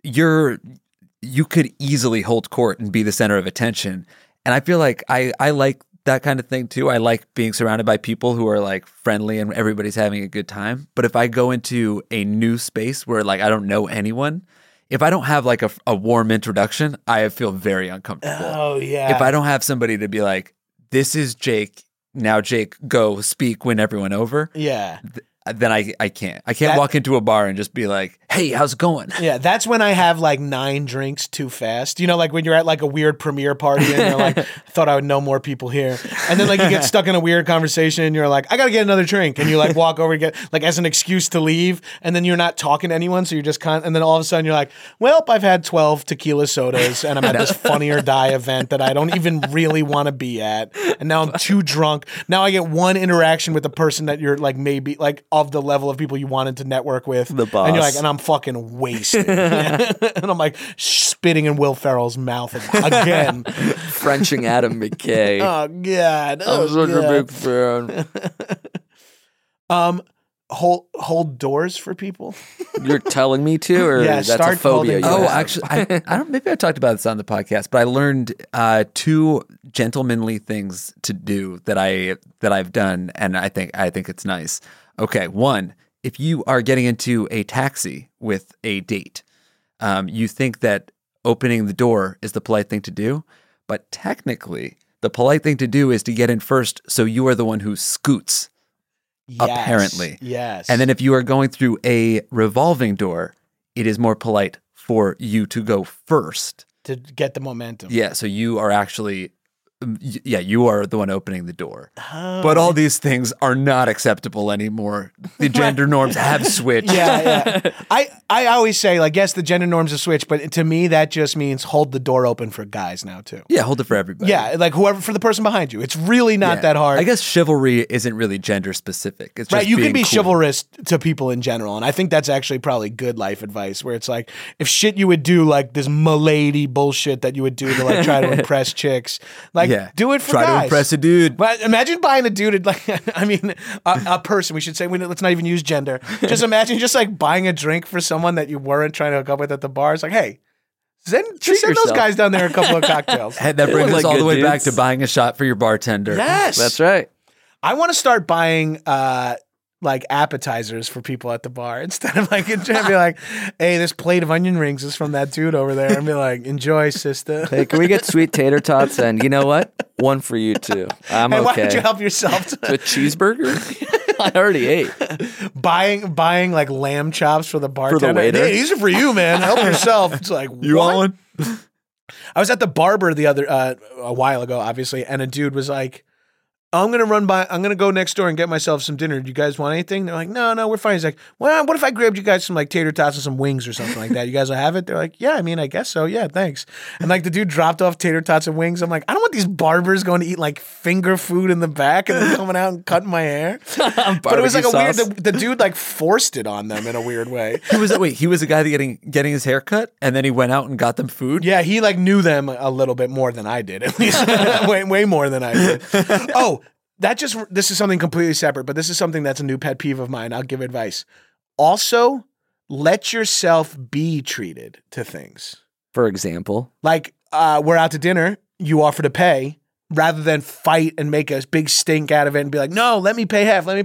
you could easily hold court and be the center of attention, and I feel like I like that kind of thing too. I like being surrounded by people who are like friendly and everybody's having a good time. But if I go into a new space where like I don't know anyone, if I don't have like a warm introduction, I feel very uncomfortable. Oh yeah. If I don't have somebody to be like, this is Jake. Now Jake, go speak, win everyone over. Yeah. Then I can't. I can't walk into a bar and just be like, hey, how's it going? Yeah, that's when I have like 9 drinks too fast. You know, like when you're at like a weird premiere party and you're like, I thought I would know more people here. And then like you get stuck in a weird conversation and you're like, I got to get another drink. And you like walk over and get like as an excuse to leave. And then you're not talking to anyone. So you're just and then all of a sudden you're like, well, I've had 12 tequila sodas and I'm at this Funny or Die event that I don't even really want to be at. And now I'm too drunk. Now I get one interaction with the person that you're like maybe like of the level of people you wanted to network with. The boss. And you're like, and I'm fucking wasted. And I'm like spitting in Will Ferrell's mouth again. Frenching Adam McKay. Oh God. I'm such a big fan. hold doors for people? You're telling me to, or Yeah, that's a start phobia holding you doors. Oh, have? actually, I don't. Maybe I talked about this on the podcast, but I learned 2 gentlemanly things to do that I've done, and I think it's nice. Okay, 1, if you are getting into a taxi with a date, you think that opening the door is the polite thing to do, but technically, the polite thing to do is to get in first, so you are the one who scoots. Apparently. Yes. And then if you are going through a revolving door, it is more polite for you to go first. to get the momentum. Yeah, so you are actually, you are the one opening the door. But all these things are not acceptable anymore. The gender norms have switched. Yeah. I always say, like, yes, the gender norms have switched, but to me, that just means hold the door open for guys now, too. Yeah, hold it for everybody. Yeah, like whoever, for the person behind you. It's really not Yeah. that hard. I guess chivalry isn't really gender specific. It's just Right, you can being be cool. chivalrous to people in general, and I think that's actually probably good life advice. Where it's like, if shit you would do, like this milady bullshit that you would do to like try to impress chicks, like do it for Try guys. to impress a dude. But imagine buying a dude, like, I mean, a person. We should say, let's not even use gender. Just imagine just like buying a drink for someone that you weren't trying to hook up with at the bar. It's like, hey, send those yourself. guys down there a couple of cocktails. And that brings look us like all the good way back dudes. to buying a shot for your bartender. Yes, That's right. I want to start buying like appetizers for people at the bar instead of like trying to be like, hey, this plate of onion rings is from that dude over there, and be like, enjoy, sister. Hey, can we get sweet tater tots? And you know what? One for you too. I'm Hey, okay. why don't you help yourself? A cheeseburger? I already ate. buying like lamb chops for the bartender. waiter? Hey, these are for you, man. Help yourself. It's like, You what? want one? I was at the barber the other a while ago, obviously, and a dude was like, I'm gonna go next door and get myself some dinner. Do you guys want anything? They're like, no, we're fine. He's like, well, what if I grabbed you guys some like tater tots and some wings or something like that? You guys will have it? They're like, yeah, I mean, I guess so. Yeah, thanks. And like the dude dropped off tater tots and wings. I'm like, I don't want these barbers going to eat like finger food in the back and then coming out and cutting my hair. But it was like Barbecue a sauce. weird, the dude like forced it on them in a weird way. He was a guy that getting his hair cut, and then he went out and got them food. Yeah, he like knew them a little bit more than I did, at least way more than I did. Oh, this is something completely separate, but this is something that's a new pet peeve of mine. I'll give advice. Also, let yourself be treated to things. For example, Like, we're out to dinner, you offer to pay, rather than fight and make a big stink out of it and be like, no, let me pay half.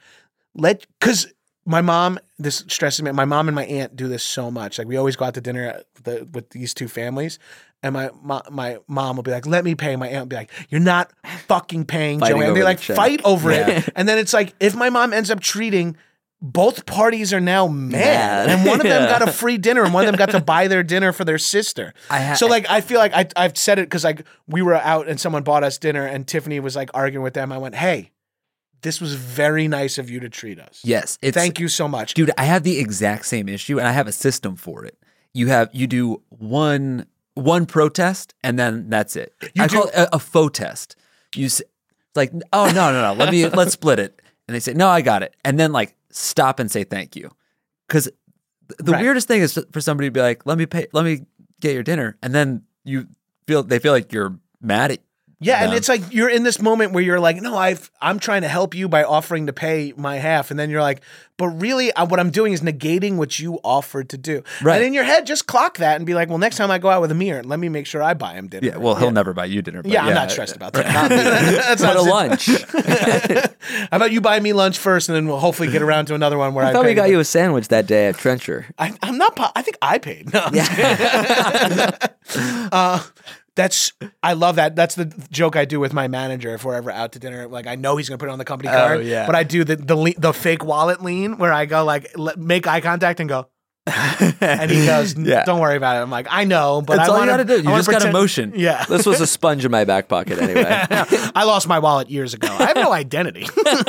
Because my mom, this stresses me, my mom and my aunt do this so much. Like, we always go out to dinner with these two families, and my mom will be like, let me pay. My aunt will be like, you're not fucking paying, Fighting Joanne. They over like the check. fight over it. And then it's like, if my mom ends up treating, both parties are now mad. And one of them got a free dinner and one of them got to buy their dinner for their sister. So like, I feel like I've said it because like we were out and someone bought us dinner and Tiffany was like arguing with them. I went, hey, this was very nice of you to treat us. Yes. Thank you so much. Dude, I have the exact same issue, and I have a system for it. You do one protest, and then that's it. I call it a faux test. It's like, oh no, let's split it, and they say, no, I got it, and then like stop and say thank you, because the Right. weirdest thing is for somebody to be like, let me get your dinner, and then they feel like you're mad at. Yeah, and them. it's like you're in this moment where you're like, no, I'm trying to help you by offering to pay my half, and then you're like, but really, what I'm doing is negating what you offered to do. Right. And in your head, just clock that and be like, well, next time I go out with Amir, let me make sure I buy him dinner. Yeah, well, he'll never buy you dinner. But Yeah, I'm not stressed about that. That's but not a lunch. How about you buy me lunch first, and then we'll hopefully get around to another one where I I thought we pay. got you a sandwich that day at Trencher. I'm not. I think I paid. No, I'm just kidding. I love that. That's the joke I do with my manager if we're ever out to dinner. Like, I know he's gonna put it on the company card, yeah. but I do the fake wallet lean where I go like make eye contact and go, and he goes, Yeah. "Don't worry about it." I'm like, I know, but That's I all want you gotta do. You just gotta motion. Yeah, This was a sponge in my back pocket anyway. I lost my wallet years ago. I have no identity.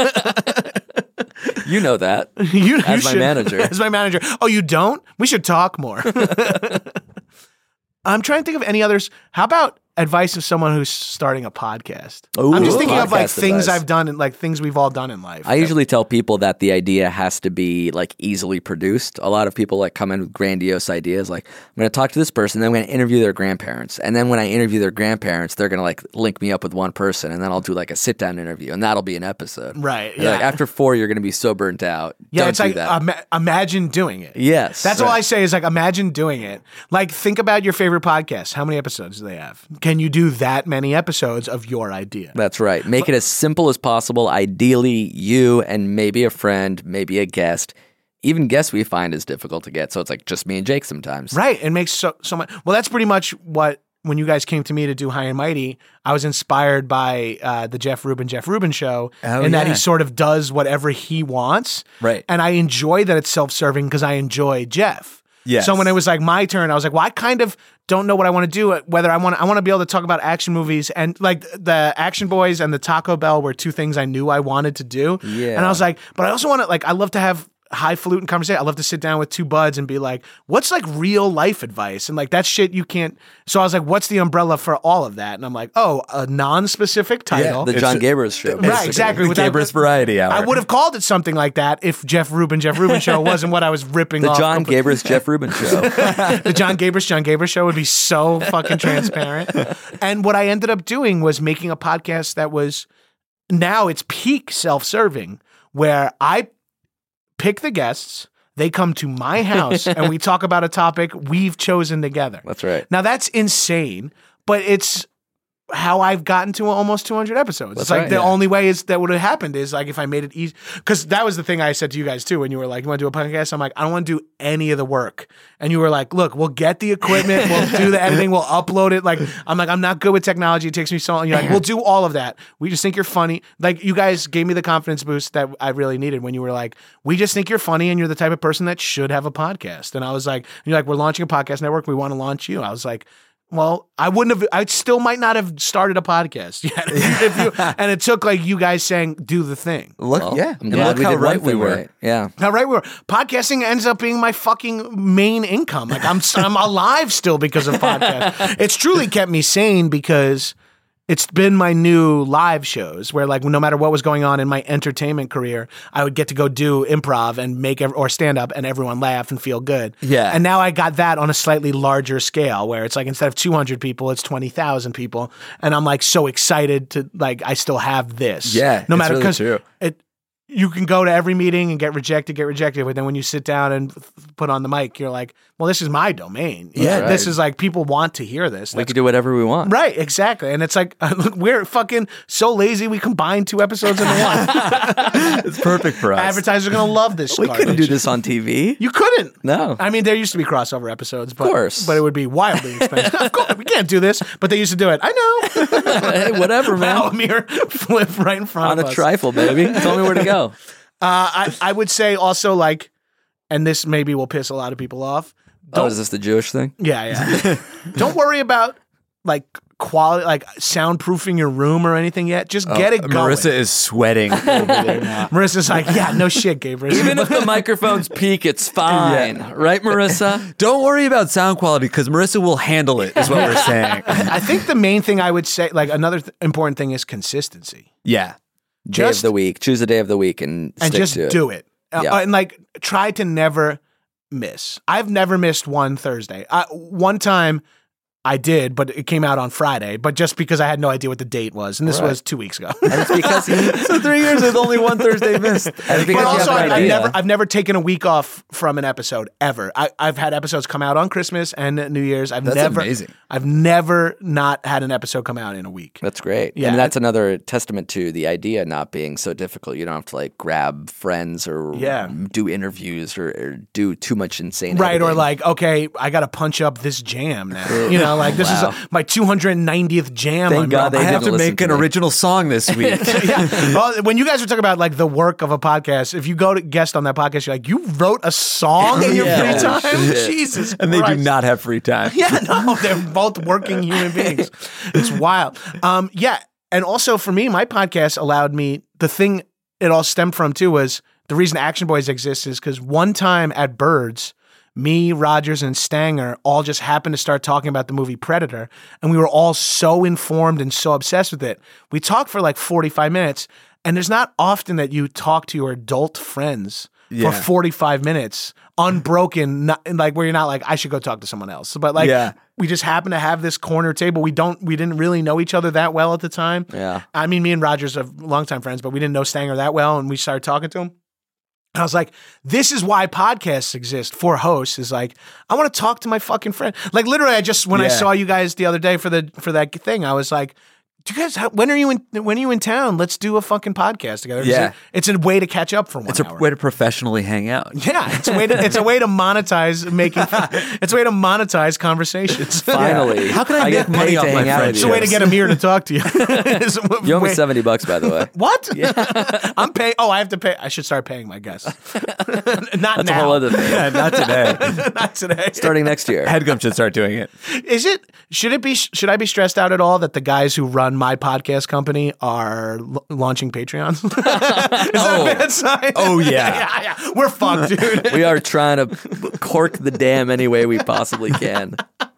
You know that. you As my should- manager. As my manager. Oh, you don't? We should talk more. I'm trying to think of any others. How about advice of someone who's starting a podcast? Ooh, I'm just thinking of like podcast things advice. I've done and like things we've all done in life. I usually tell people that the idea has to be like easily produced. A lot of people like come in with grandiose ideas like, I'm going to talk to this person, then I'm going to interview their grandparents. And then when I interview their grandparents, they're going to like link me up with one person, and then I'll do like a sit down interview, and that'll be an episode. Right, And, like, yeah. after 4, you're going to be so burnt out. Yeah, Don't it's do like that. imagine doing it. Yes. That's all I say is like imagine doing it. Like think about your favorite podcast. How many episodes do they have? Can you do that many episodes of your idea? That's right. Make it as simple as possible. Ideally, you and maybe a friend, maybe a guest. Even guests we find is difficult to get. So it's like just me and Jake sometimes. Right. It makes so much. Well, that's pretty much what, when you guys came to me to do High and Mighty, I was inspired by the Jeff Rubin show, and that he sort of does whatever he wants. Right. And I enjoy that it's self-serving because I enjoy Jeff. Yes. So when it was like my turn, I was like, well, I kind of don't know what I want to do. Whether I want to be able to talk about action movies, and like the Action Boys and the Taco Bell were two things I knew I wanted to do. Yeah. And I was like, but I also want to, like, I love to have highfalutin conversation. I love to sit down with two buds and be like, what's like real life advice? And like that shit you can't. So I was like, what's the umbrella for all of that? And I'm like, oh, a non-specific title. The John Gabers show. Right, basically. exactly. The which Gabrus Variety Hour. I would have called it something like that if Jeff Rubin show wasn't what I was ripping The off. John Gabers, Jeff Rubin show. The John Gabers show would be so fucking transparent. And what I ended up doing was making a podcast that was, now it's peak self-serving, where I pick the guests, they come to my house, and we talk about a topic we've chosen together. That's right. Now that's insane, but it's how I've gotten to almost 200 episodes. That's it's like right, the yeah. only way is that would have happened is like if I made it easy, because that was the thing I said to you guys too when you were like, you want to do a podcast? I'm like, I don't want to do any of the work. And you were like, look, we'll get the equipment, we'll do the editing, we'll upload it. Like I'm like, I'm not good with technology. It takes me so long. You're like, we'll do all of that. We just think you're funny. Like you guys gave me the confidence boost that I really needed when you were like, we just think you're funny and you're the type of person that should have a podcast. And I was like, and you're like, we're launching a podcast network. We want to launch you. I was like, well, I still might not have started a podcast yet. And it took like you guys saying, do the thing. Look, Well, yeah. I'm And glad look we how did right one we thing were. right. Yeah. How right we were. Podcasting ends up being my fucking main income. Like I'm alive still because of podcasts. It's truly kept me sane because it's been my new live shows where like no matter what was going on in my entertainment career, I would get to go do improv and or stand up and everyone laugh and feel good. Yeah. And now I got that on a slightly larger scale where it's like instead of 200 people, it's 20,000 people. And I'm like so excited to like, I still have this. Yeah, No it's matter, really because true. you can go to every meeting and get rejected. But then when you sit down and put on the mic, you're like, well, this is my domain. Yeah, This right. is like, people want to hear this. We That's could do whatever we want. right. Exactly. And it's like, look, we're fucking so lazy. We combine 2 episodes into one. It's perfect for us. Advertisers are going to love this. We couldn't garbage. do this on TV. You couldn't. No. I mean, there used to be crossover episodes, but, course. but it would be wildly expensive. Of course, we can't do this, but they used to do it. I know. Hey, whatever, man. Malamir flip right in front On of a us. trifle, baby. Tell me where to go. I would say also like, and this maybe will piss a lot of people off. Oh, is this the Jewish thing? Yeah. Don't worry about like quality, like soundproofing your room or anything yet. Just get it going. Marissa is sweating over there now. Marissa's like, yeah, no shit, Gabriel. Even if the microphones peak, it's fine. Right, Marissa? Don't worry about sound quality because Marissa will handle it, is what we're saying. I think the main thing I would say, like another important thing is consistency. Yeah. Day of the week. Choose a day of the week and stick just to it. do it. Yeah. And like try to never miss. I've never missed one Thursday. One time I did, but it came out on Friday, but just because I had no idea what the date was. And this was 2 weeks ago. And it's because So 3 years with only one Thursday missed. and because But also, you have an idea. I've never taken a week off from an episode ever. I've had episodes come out on Christmas and New Year's. That's amazing. I've never not had an episode come out in a week. That's great. Yeah. And that's another testament to the idea not being so difficult. You don't have to like grab friends or do interviews or do too much insane Right, or editing. like, okay, I got to punch up this jam now. You know, like this Wow. is my 290th jam. Thank God they I have didn't to listen make to an me. original song this week. Yeah. Well, when you guys were talking about like the work of a podcast, if you go to guest on that podcast, you're like, you wrote a song in your Yeah. free time? Shit. Jesus And they do Christ. not have free time. Yeah, no, they're both working human beings. It's wild. Yeah. And also for me, my podcast allowed me, the thing it all stemmed from too was the reason Action Boys exists is because one time at Birds, me, Rogers, and Stanger all just happened to start talking about the movie Predator, and we were all so informed and so obsessed with it. We talked for like 45 minutes, and there's not often that you talk to your adult friends for 45 minutes unbroken, like where you're not like, I should go talk to someone else. But like, we just happened to have this corner table. We didn't really know each other that well at the time. Yeah. I mean, me and Rogers are longtime friends, but we didn't know Stanger that well, and we started talking to him. And I was like, this is why podcasts exist for hosts, is like, I want to talk to my fucking friend. Like literally, when I saw you guys the other day for that thing, I was like, do you guys, when are you in town? Let's do a fucking podcast together. Yeah. It's a way to catch up for 1 hour. It's a way to professionally hang out. Yeah, it's a way to monetize it's a way to monetize conversations. Finally. How can I make money off my friends? It's a way to get Amir to talk to you. You owe me $70, by the way. What? Yeah. I'm paying. Oh, I have to pay. I should start paying my guests. Not That's now. a whole other thing. Yeah, not today. Not today. Starting next year. Headgum should start doing it. Should I be stressed out at all that the guys who run my podcast company are launching Patreons? Is that a bad sign? Oh, yeah. Yeah. We're fucked, dude. We are trying to cork the dam any way we possibly can.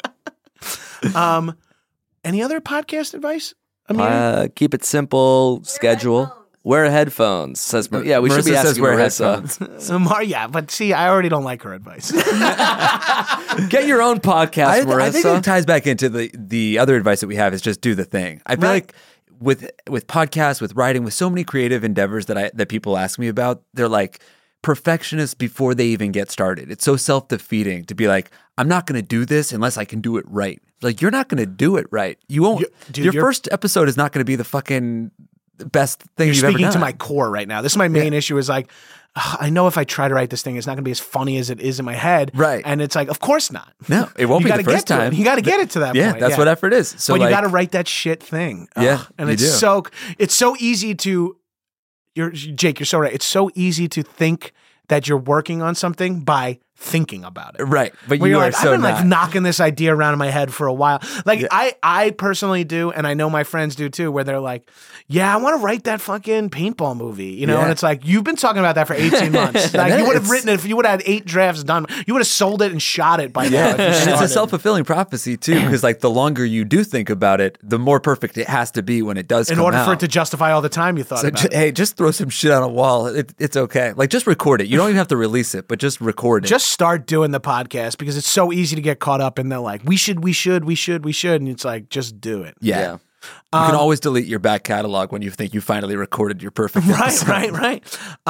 Any other podcast advice? Amir? Keep it simple. Schedule. Wear headphones. Says we should be Marissa says asking wear Marissa. Yeah, but see, I already don't like her advice. Get your own podcast, Marissa. I think it ties back into the other advice that we have is just do the thing. I feel like with podcasts, with writing, with so many creative endeavors that people ask me about, they're like perfectionists before they even get started. It's so self-defeating to be like, I'm not going to do this unless I can do it right. Like, you're not going to do it right. You won't. Your first episode is not going to be the fucking best thing you've ever done. You're speaking to my core right now. This is my main issue is like, I know if I try to write this thing, it's not going to be as funny as it is in my head. Right. And it's like, of course not. No, it won't be the first time. You got to get it to that point. Yeah, that's what effort is. So but you got to write that shit thing. Yeah, and it's so easy to, Jake, you're so right. It's so easy to think that you're working on something by thinking about it. Right. But where you you're are like, so I've been not. like knocking this idea around in my head for a while. Like I personally do, and I know my friends do too, where they're like, yeah, I want to write that fucking paintball movie, you know? Yeah. And it's like, you've been talking about that for 18 months. Like you would have written it, if you would have had 8 drafts done, you would have sold it and shot it by now. If you And it's a started. self-fulfilling prophecy too, because like the longer you do think about it, the more perfect it has to be when it does in come order out. for it to justify all the time you thought So about it. hey, just throw some shit on a wall. It's okay. Like just record it. You don't even have to release it, but just record it. Just start doing the podcast because it's so easy to get caught up in the like, we should. And it's like, just do it. yeah. You can always delete your back catalog when you think you finally recorded your perfect episode. Right.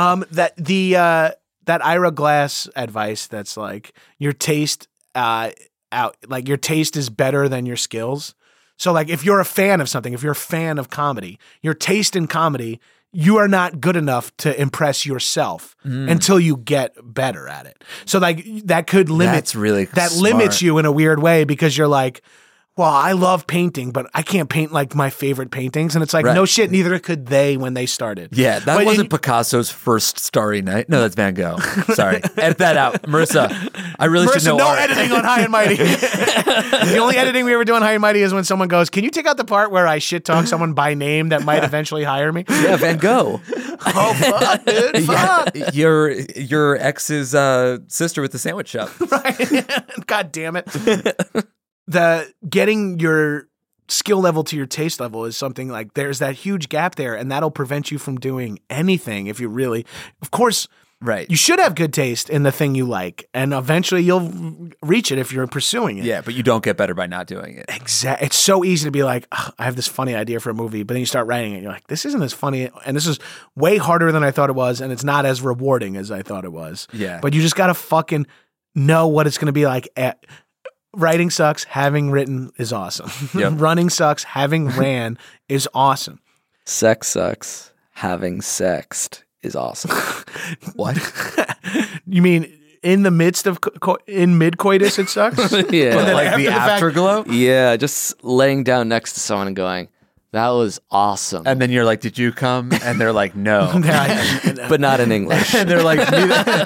That Ira Glass advice that's like your taste your taste is better than your skills. So like if you're a fan of something, if you're a fan of comedy, your taste in comedy, you are not good enough to impress yourself until you get better at it. So like that could limit That's really that smart. limits you in a weird way because you're like, well, I love painting, but I can't paint like my favorite paintings. And it's like, Right. no shit, neither could they when they started. Yeah, that But wasn't Picasso's first Starry Night. No, that's Van Gogh. Sorry. Edit that out. Marissa, I really should know no art. editing on High and Mighty. The only editing we ever do on High and Mighty is when someone goes, can you take out the part where I shit talk someone by name that might eventually hire me? Yeah, Van Gogh. Oh, fuck, dude. Fuck. Your ex's sister with the sandwich shop. Right. God damn it. The getting your skill level to your taste level is something like there's that huge gap there, and that'll prevent you from doing anything if you really, of course, Right. you should have good taste in the thing you like, and eventually you'll reach it if you're pursuing it. Yeah, but you don't get better by not doing it. Exactly. It's so easy to be like, "Ugh, I have this funny idea for a movie, but then you start writing it, and you're like, this isn't as funny, and this is way harder than I thought it was, and it's not as rewarding as I thought it was. Yeah. But you just gotta fucking know what it's gonna be like. Writing sucks. Having written is awesome. Yep. Running sucks. Having ran is awesome. Sex sucks. Having sexed is awesome. What? You mean in the midst of in mid coitus it sucks? Yeah. But then Like after the fact- afterglow? Yeah, just laying down next to someone and going, that was awesome. And then you're like, did you come? And they're like, no. But not in English. And they're like, neither.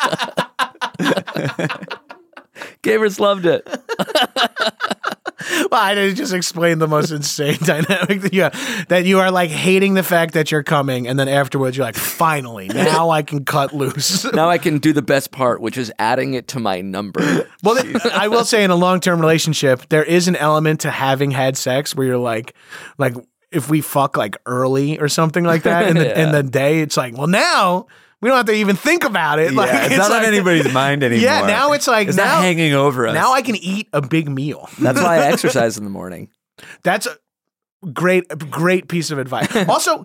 Gamers loved it. I just explained the most insane dynamic that you are like hating the fact that you're coming, and then afterwards you're like, finally, now I can cut loose. Now I can do the best part, which is adding it to my number. Well, I will say in a long-term relationship, there is an element to having had sex where you're like if we fuck like early or something like that in the day, it's like, well, now we don't have to even think about it. Like, it's not on anybody's mind anymore. Yeah, now it's like it's not hanging over us. Now I can eat a big meal. That's why I exercise in the morning. That's a great piece of advice. Also,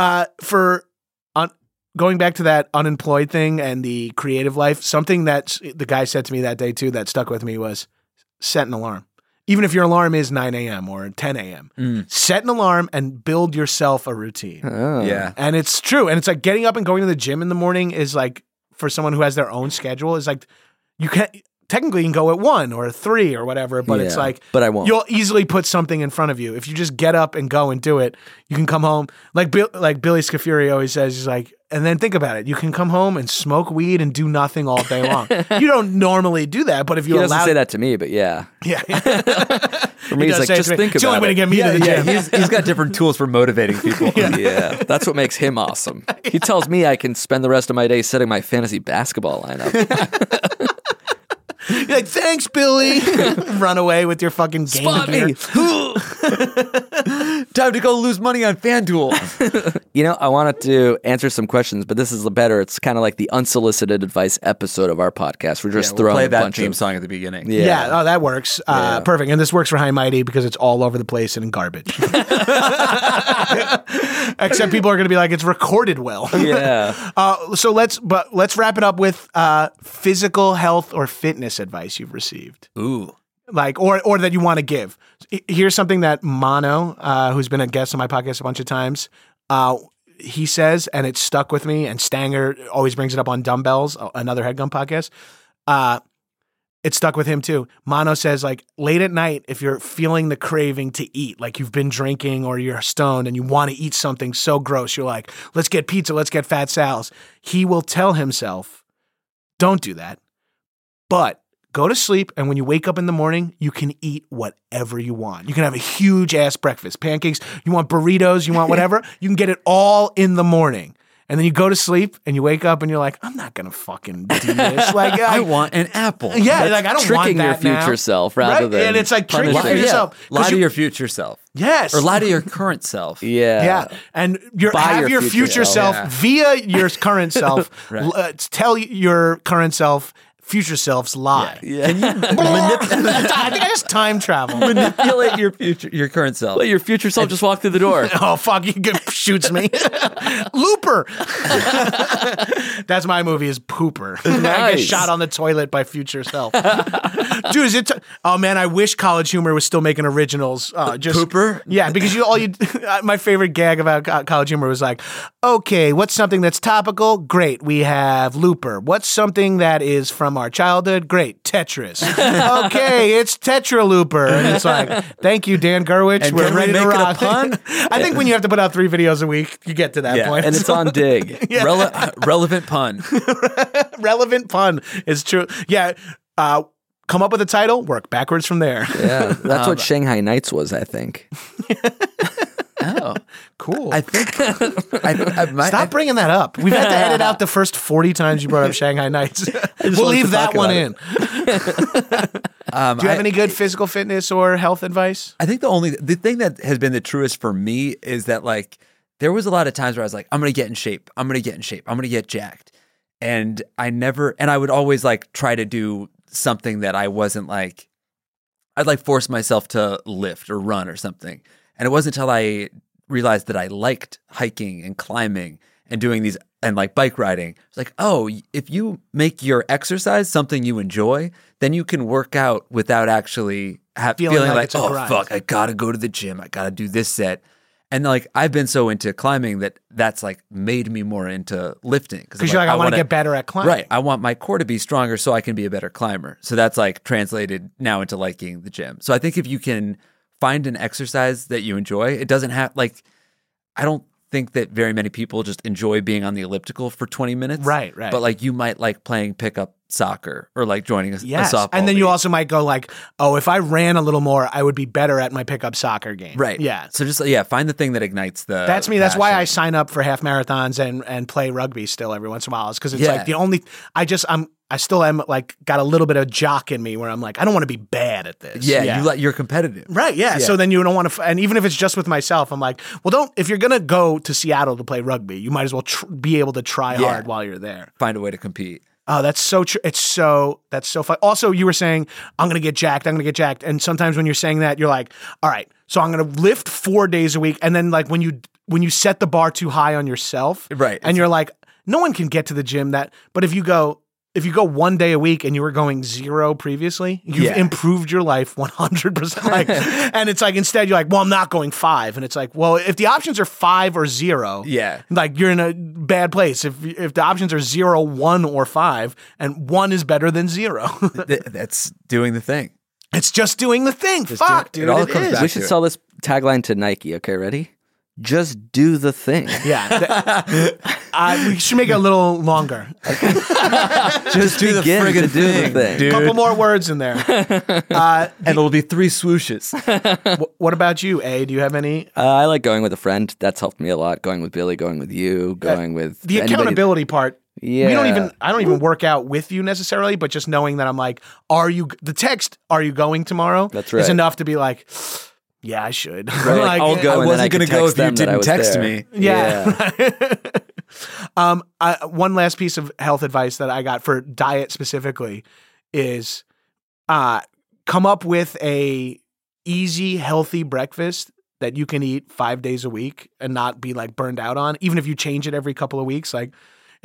going back to that unemployed thing and the creative life, something that the guy said to me that day too that stuck with me was set an alarm. Even if your alarm is 9 a.m. or 10 a.m., set an alarm and build yourself a routine. Oh. Yeah. And it's true. And it's like getting up and going to the gym in the morning is like, for someone who has their own schedule, is like, you can't, technically you can go at 1 or 3 or whatever, but it's like, but I won't. You'll easily put something in front of you. If you just get up and go and do it, you can come home. Like Billy Scafuri always says, he's like, and then think about it. You can come home and smoke weed and do nothing all day long. You don't normally do that, but if you he doesn't allow... say that to me, but yeah. Yeah. For me, he's like, just think about it. It's the only way to get me to the gym. He's got different tools for motivating people. Yeah, that's what makes him awesome. He tells me I can spend the rest of my day setting my fantasy basketball lineup. You're like, thanks, Billy. Run away with your fucking game Spot gear. me. Time to go lose money on FanDuel. You know, I wanted to answer some questions, but this is better. It's kind of like the unsolicited advice episode of our podcast. We're just We'll throwing play a that bunch theme of song at the beginning. Yeah, oh, that works. Perfect. And this works for High and Mighty because it's all over the place and in garbage. Except people are going to be like, it's recorded well. Yeah. So let's wrap it up with physical health or fitness advice you've received. Ooh. Like, or that you want to give. Here's something that Mono, who's been a guest on my podcast a bunch of times, he says, and it stuck with me, and Stanger always brings it up on Dumbbells, another HeadGum podcast. It stuck with him too. Mono says, like, late at night, if you're feeling the craving to eat, like you've been drinking or you're stoned and you want to eat something so gross, you're like, let's get pizza, let's get Fat Sal's. He will tell himself, don't do that. But go to sleep, and when you wake up in the morning, you can eat whatever you want. You can have a huge-ass breakfast. Pancakes, you want burritos, you want whatever. You can get it all in the morning. And then you go to sleep, and you wake up, and you're like, I'm not going to fucking do this. Like, I want an apple. Yeah, like, I don't want Tricking that your future now. self rather than And it's like tricking punishing yourself. Lie to your future self. Yes. Or lie to your current self. Yeah. Yeah, and Buy have your future self Yeah. via your current self. Right. Tell your current self, future self's lie. Yeah. Can you I think I just time travel. manipulate your current self? Let your future self just walk through the door. Oh, fuck, he shoots me. Looper. That's my movie, is Pooper. I get Nice. shot on the toilet by future self. Dude, is it... oh, man, I wish College Humor was still making originals. Just Pooper? Yeah, because my favorite gag about College Humor was like, okay, what's something that's topical? Great, we have Looper. What's something that is from our childhood? Great, Tetris. Okay, it's Tetra Looper. And it's like, thank you, Dan Gerwich. And We're can we ready make to it a rock. pun? I think when you have to put out 3 videos a week, you get to that Yeah, point. And it's on Dig. Relevant pun. Relevant pun is true. Yeah, come up with a title, work backwards from there. Yeah. That's what Shanghai Nights was, I think. Oh, Cool. I think. Stop bringing that up. We've had to edit out the first 40 times you brought up Shanghai Nights. We'll leave that one in. Do you have any good physical fitness or health advice? I think the thing that has been the truest for me is that, like, there was a lot of times where I was like, I'm going to get in shape. I'm going to get in shape. I'm going to get jacked. And I would always like try to do something that I wasn't like, I'd like force myself to lift or run or something. And it wasn't until I realized that I liked hiking and climbing and doing these and like bike riding. It's like, oh, if you make your exercise something you enjoy, then you can work out without actually feeling like it's a oh, grind. fuck, I got to go to the gym. I got to do this set. And like, I've been so into climbing that's like made me more into lifting. Because you're like, I want to get better at climbing. Right. I want my core to be stronger so I can be a better climber. So that's like translated now into liking the gym. So I think if you can find an exercise that you enjoy, it doesn't have like, I don't think that very many people just enjoy being on the elliptical for 20 minutes. Right. But like you might like playing pickup soccer or like joining a softball and then league. you also might go like, oh, if I ran a little more, I would be better at my pickup soccer game. Right. Yeah. So just find the thing that ignites the That's me. That's why I passion. sign up for half marathons and play rugby still every once in a while. It's because it's Yeah. like the only I still am like got a little bit of jock in me where I'm like, I don't want to be bad at this. You're competitive. Right, yeah. So then you don't want to, and even if it's just with myself, I'm like, well, if you're going to go to Seattle to play rugby, you might as well be able to try hard while you're there. Find a way to compete. Oh, that's so true. That's so fun. Also, you were saying, I'm going to get jacked. And sometimes when you're saying that, you're like, all right, so I'm going to lift 4 days a week. And then like when you set the bar too high on yourself, right, and you're like, no one can get to the gym but if you go 1 day a week and you were going 0 previously, you've improved your life 100%. Like, and it's like, instead you're like, well, I'm not going 5. And it's like, well, if the options are 5 or 0, like you're in a bad place. If the options are 0, 1, or 5, and 1 is better than 0. That's doing the thing. It's just doing the thing. Fuck, dude. It all comes back We should sell this tagline to Nike. Okay, ready? Just do the thing. Yeah. We should make it a little longer. Just do the begin friggin' to do the thing, thing. dude. Couple more words in there. And it'll be 3 swooshes. What about you, A? Do you have any? I like going with a friend. That's helped me a lot. Going with Billy, going with you, going with The anybody. accountability part. Yeah. I don't even work out with you necessarily, but just knowing that I'm like, are you going tomorrow? That's right. Is enough to be like, yeah, I should. Right, like, I'll go. I and then wasn't I going to could go text if you them that I didn't was text there. me. Yeah. One last piece of health advice that I got for diet specifically is come up with a easy, healthy breakfast that you can eat 5 days a week and not be like burned out on, even if you change it every couple of weeks. Like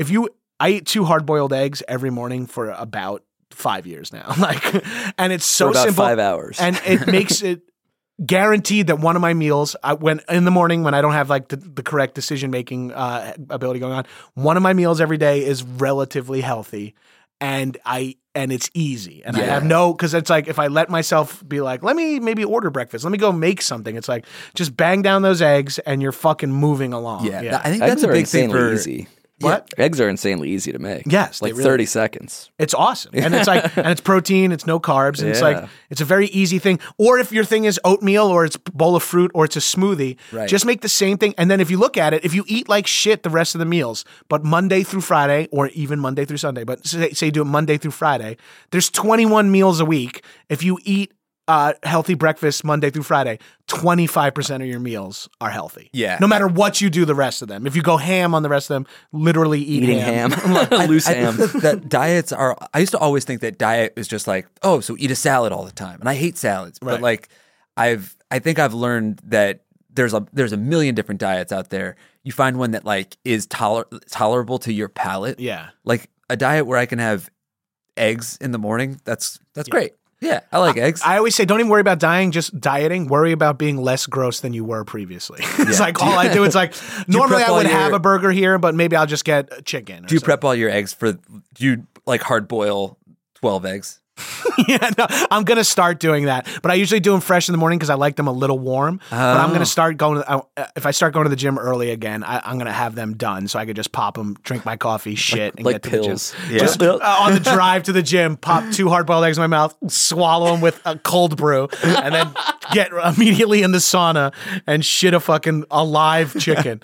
I eat 2 hard-boiled eggs every morning for about 5 years now. Like, and it's so For about simple. 5 hours. And it makes it guaranteed that one of my meals, when in the morning when I don't have like the correct decision-making ability going on, one of my meals every day is relatively healthy. And it's easy. And I have because it's like, if I let myself be like, let me maybe order breakfast, let me go make something. It's like, just bang down those eggs and you're fucking moving along. Yeah. I think Eggs that's a are big thing insanely for easy. What? Eggs are insanely easy to make. Yes, like they really- 30 seconds. It's awesome. And it's like, and it's protein, it's no carbs. And it's like, Yeah. it's a very easy thing. Or if your thing is oatmeal or it's a bowl of fruit or it's a smoothie, just make the same thing. And then if you look at it, if you eat like shit the rest of the meals, but Monday through Friday or even Monday through Sunday, but say you do it Monday through Friday, there's 21 meals a week. If you eat healthy breakfast Monday through Friday, 25% of your meals are healthy. Yeah. No matter what you do the rest of them. If you go ham on the rest of them, literally Eating ham. Loose I ham. think that diets are. I used to always think that diet is just like, oh, so eat a salad all the time, and I hate salads. Right. But like, I think I've learned that there's a million different diets out there. You find one that like is tolerable to your palate. Yeah. Like a diet where I can have eggs in the morning. That's great. Yeah, I like eggs. I always say, don't even worry about dying, just dieting. Worry about being less gross than you were previously. It's like all I do. It's like, normally prep I would all your- have a burger here, but maybe I'll just get a chicken. Do you prep all your eggs do you like hard boil 12 eggs? Yeah, no, I'm going to start doing that. But I usually do them fresh in the morning because I like them a little warm. But I'm going to start going, if I start going to the gym early again, I'm going to have them done so I could just pop them, drink my coffee, shit, and like get to pills. the gym. Yeah. Just on the drive to the gym, pop 2 hard-boiled eggs in my mouth, swallow them with a cold brew, and then get immediately in the sauna and shit a live chicken.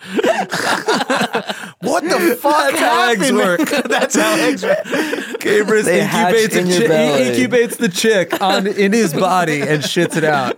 What the fuck? That's how eggs happened? work. That's how eggs work. Gabrus They hatch in your belly. he incubates the chick in his body and shits it out.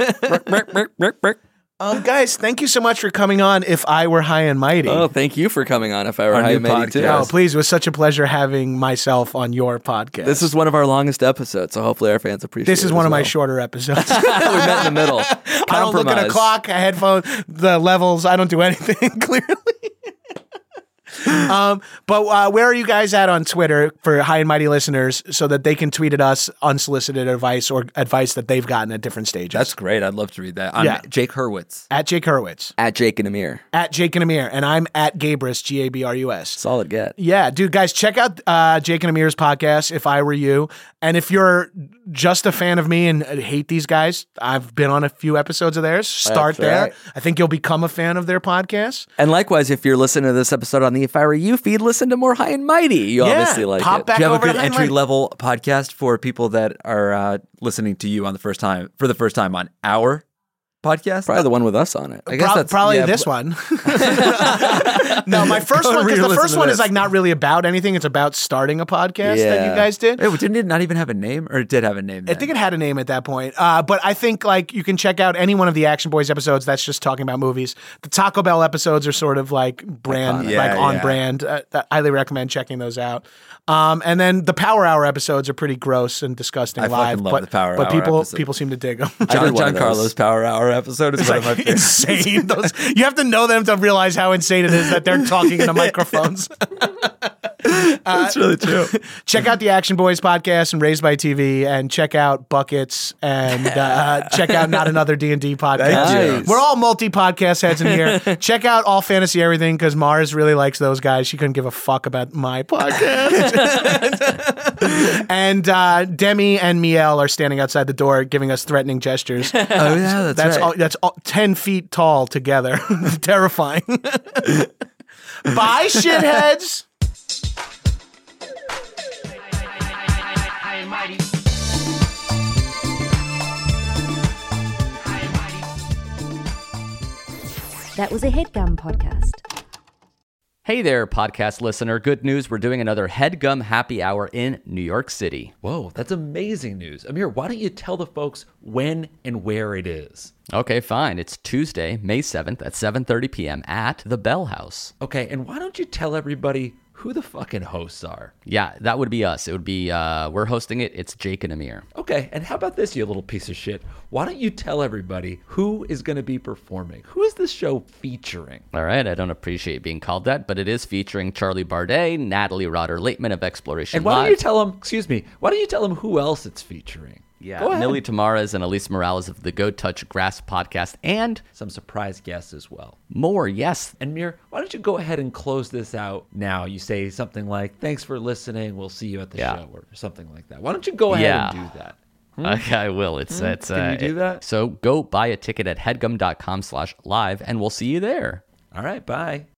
Guys, thank you so much for coming on If I Were High and Mighty. Oh, thank you for coming on If I Were Our High new and Mighty too. podcast. No, please, it was such a pleasure having myself on your podcast. This is one of our longest episodes, so hopefully our fans appreciate it. This is one as of my well. shorter episodes. We met in the middle. I don't look at a Compromise. clock, a headphone, the levels. I don't do anything, clearly. But where are you guys at on Twitter for High and Mighty listeners so that they can tweet at us unsolicited advice or advice that they've gotten at different stages? That's great. I'd love to read that. I'm Jake Hurwitz. At Jake Hurwitz. At Jake and Amir. At Jake and Amir. And I'm at Gabrus, Gabrus. Solid get. Yeah, dude, guys, check out Jake and Amir's podcast, If I Were You. And if you're just a fan of me and hate these guys, I've been on a few episodes of theirs. Start That's there. right. I think you'll become a fan of their podcast. And likewise, if you're listening to this episode on the If I Were You feed, listen to more High and Mighty. You obviously like pop it. back Do you have over a good to High and Mighty. entry-level podcast for people that are listening to you for the first time on our podcast? Probably the one with us on it. I guess that's probably yeah, this one. No, my first one, because the first one is like not really about anything. It's about starting a podcast that you guys did. Didn't it not even have a name, or it did have a name? I think it had a name at that point. But I think like you can check out any one of the Action Boys episodes that's just talking about movies. The Taco Bell episodes are sort of like brand, on brand. I highly recommend checking those out. And then the Power Hour episodes are pretty gross and disgusting I live. fucking love the Power but Hour people seem to dig them. John Carlos Power Hour episode is one of my favorites. Insane. You have to know them to realize how insane it is that they're talking into microphones. That's really true. Check out the Action Boys podcast and Raised by TV, and check out Buckets, and check out Not Another D&D podcast. Thank you. We're all multi-podcast heads in here. Check out All Fantasy Everything because Mars really likes those guys. She couldn't give a fuck about my podcast. And Demi and Miel are standing outside the door giving us threatening gestures. Oh yeah, that's right. That's 10 feet tall together. Terrifying. Bye, shitheads. That was a HeadGum podcast. Hey there, podcast listener. Good news. We're doing another HeadGum Happy Hour in New York City. Whoa, that's amazing news. Amir, why don't you tell the folks when and where it is? Okay, fine. It's Tuesday, May 7th at 7:30 p.m. at the Bell House. Okay, and why don't you tell everybody who the fucking hosts are? Yeah, that would be us. It would be, we're hosting it. It's Jake and Amir. Okay, and how about this, you little piece of shit? Why don't you tell everybody who is going to be performing? Who is this show featuring? All right, I don't appreciate being called that, but it is featuring Charlie Bardet, Natalie Rotter-Lateman of Exploration And why Live. don't you tell them who else it's featuring? Yeah, Go ahead. Millie Tamares and Elise Morales of the Go Touch Grass podcast, and Some surprise guests as well. more, yes. And Mir, why don't you go ahead and close this out now? You say something like, thanks for listening, we'll see you at the show, or something like that. Why don't you go ahead and do that? Okay, I will. Can you do that? So go buy a ticket at headgum.com/live, and we'll see you there. All right, bye.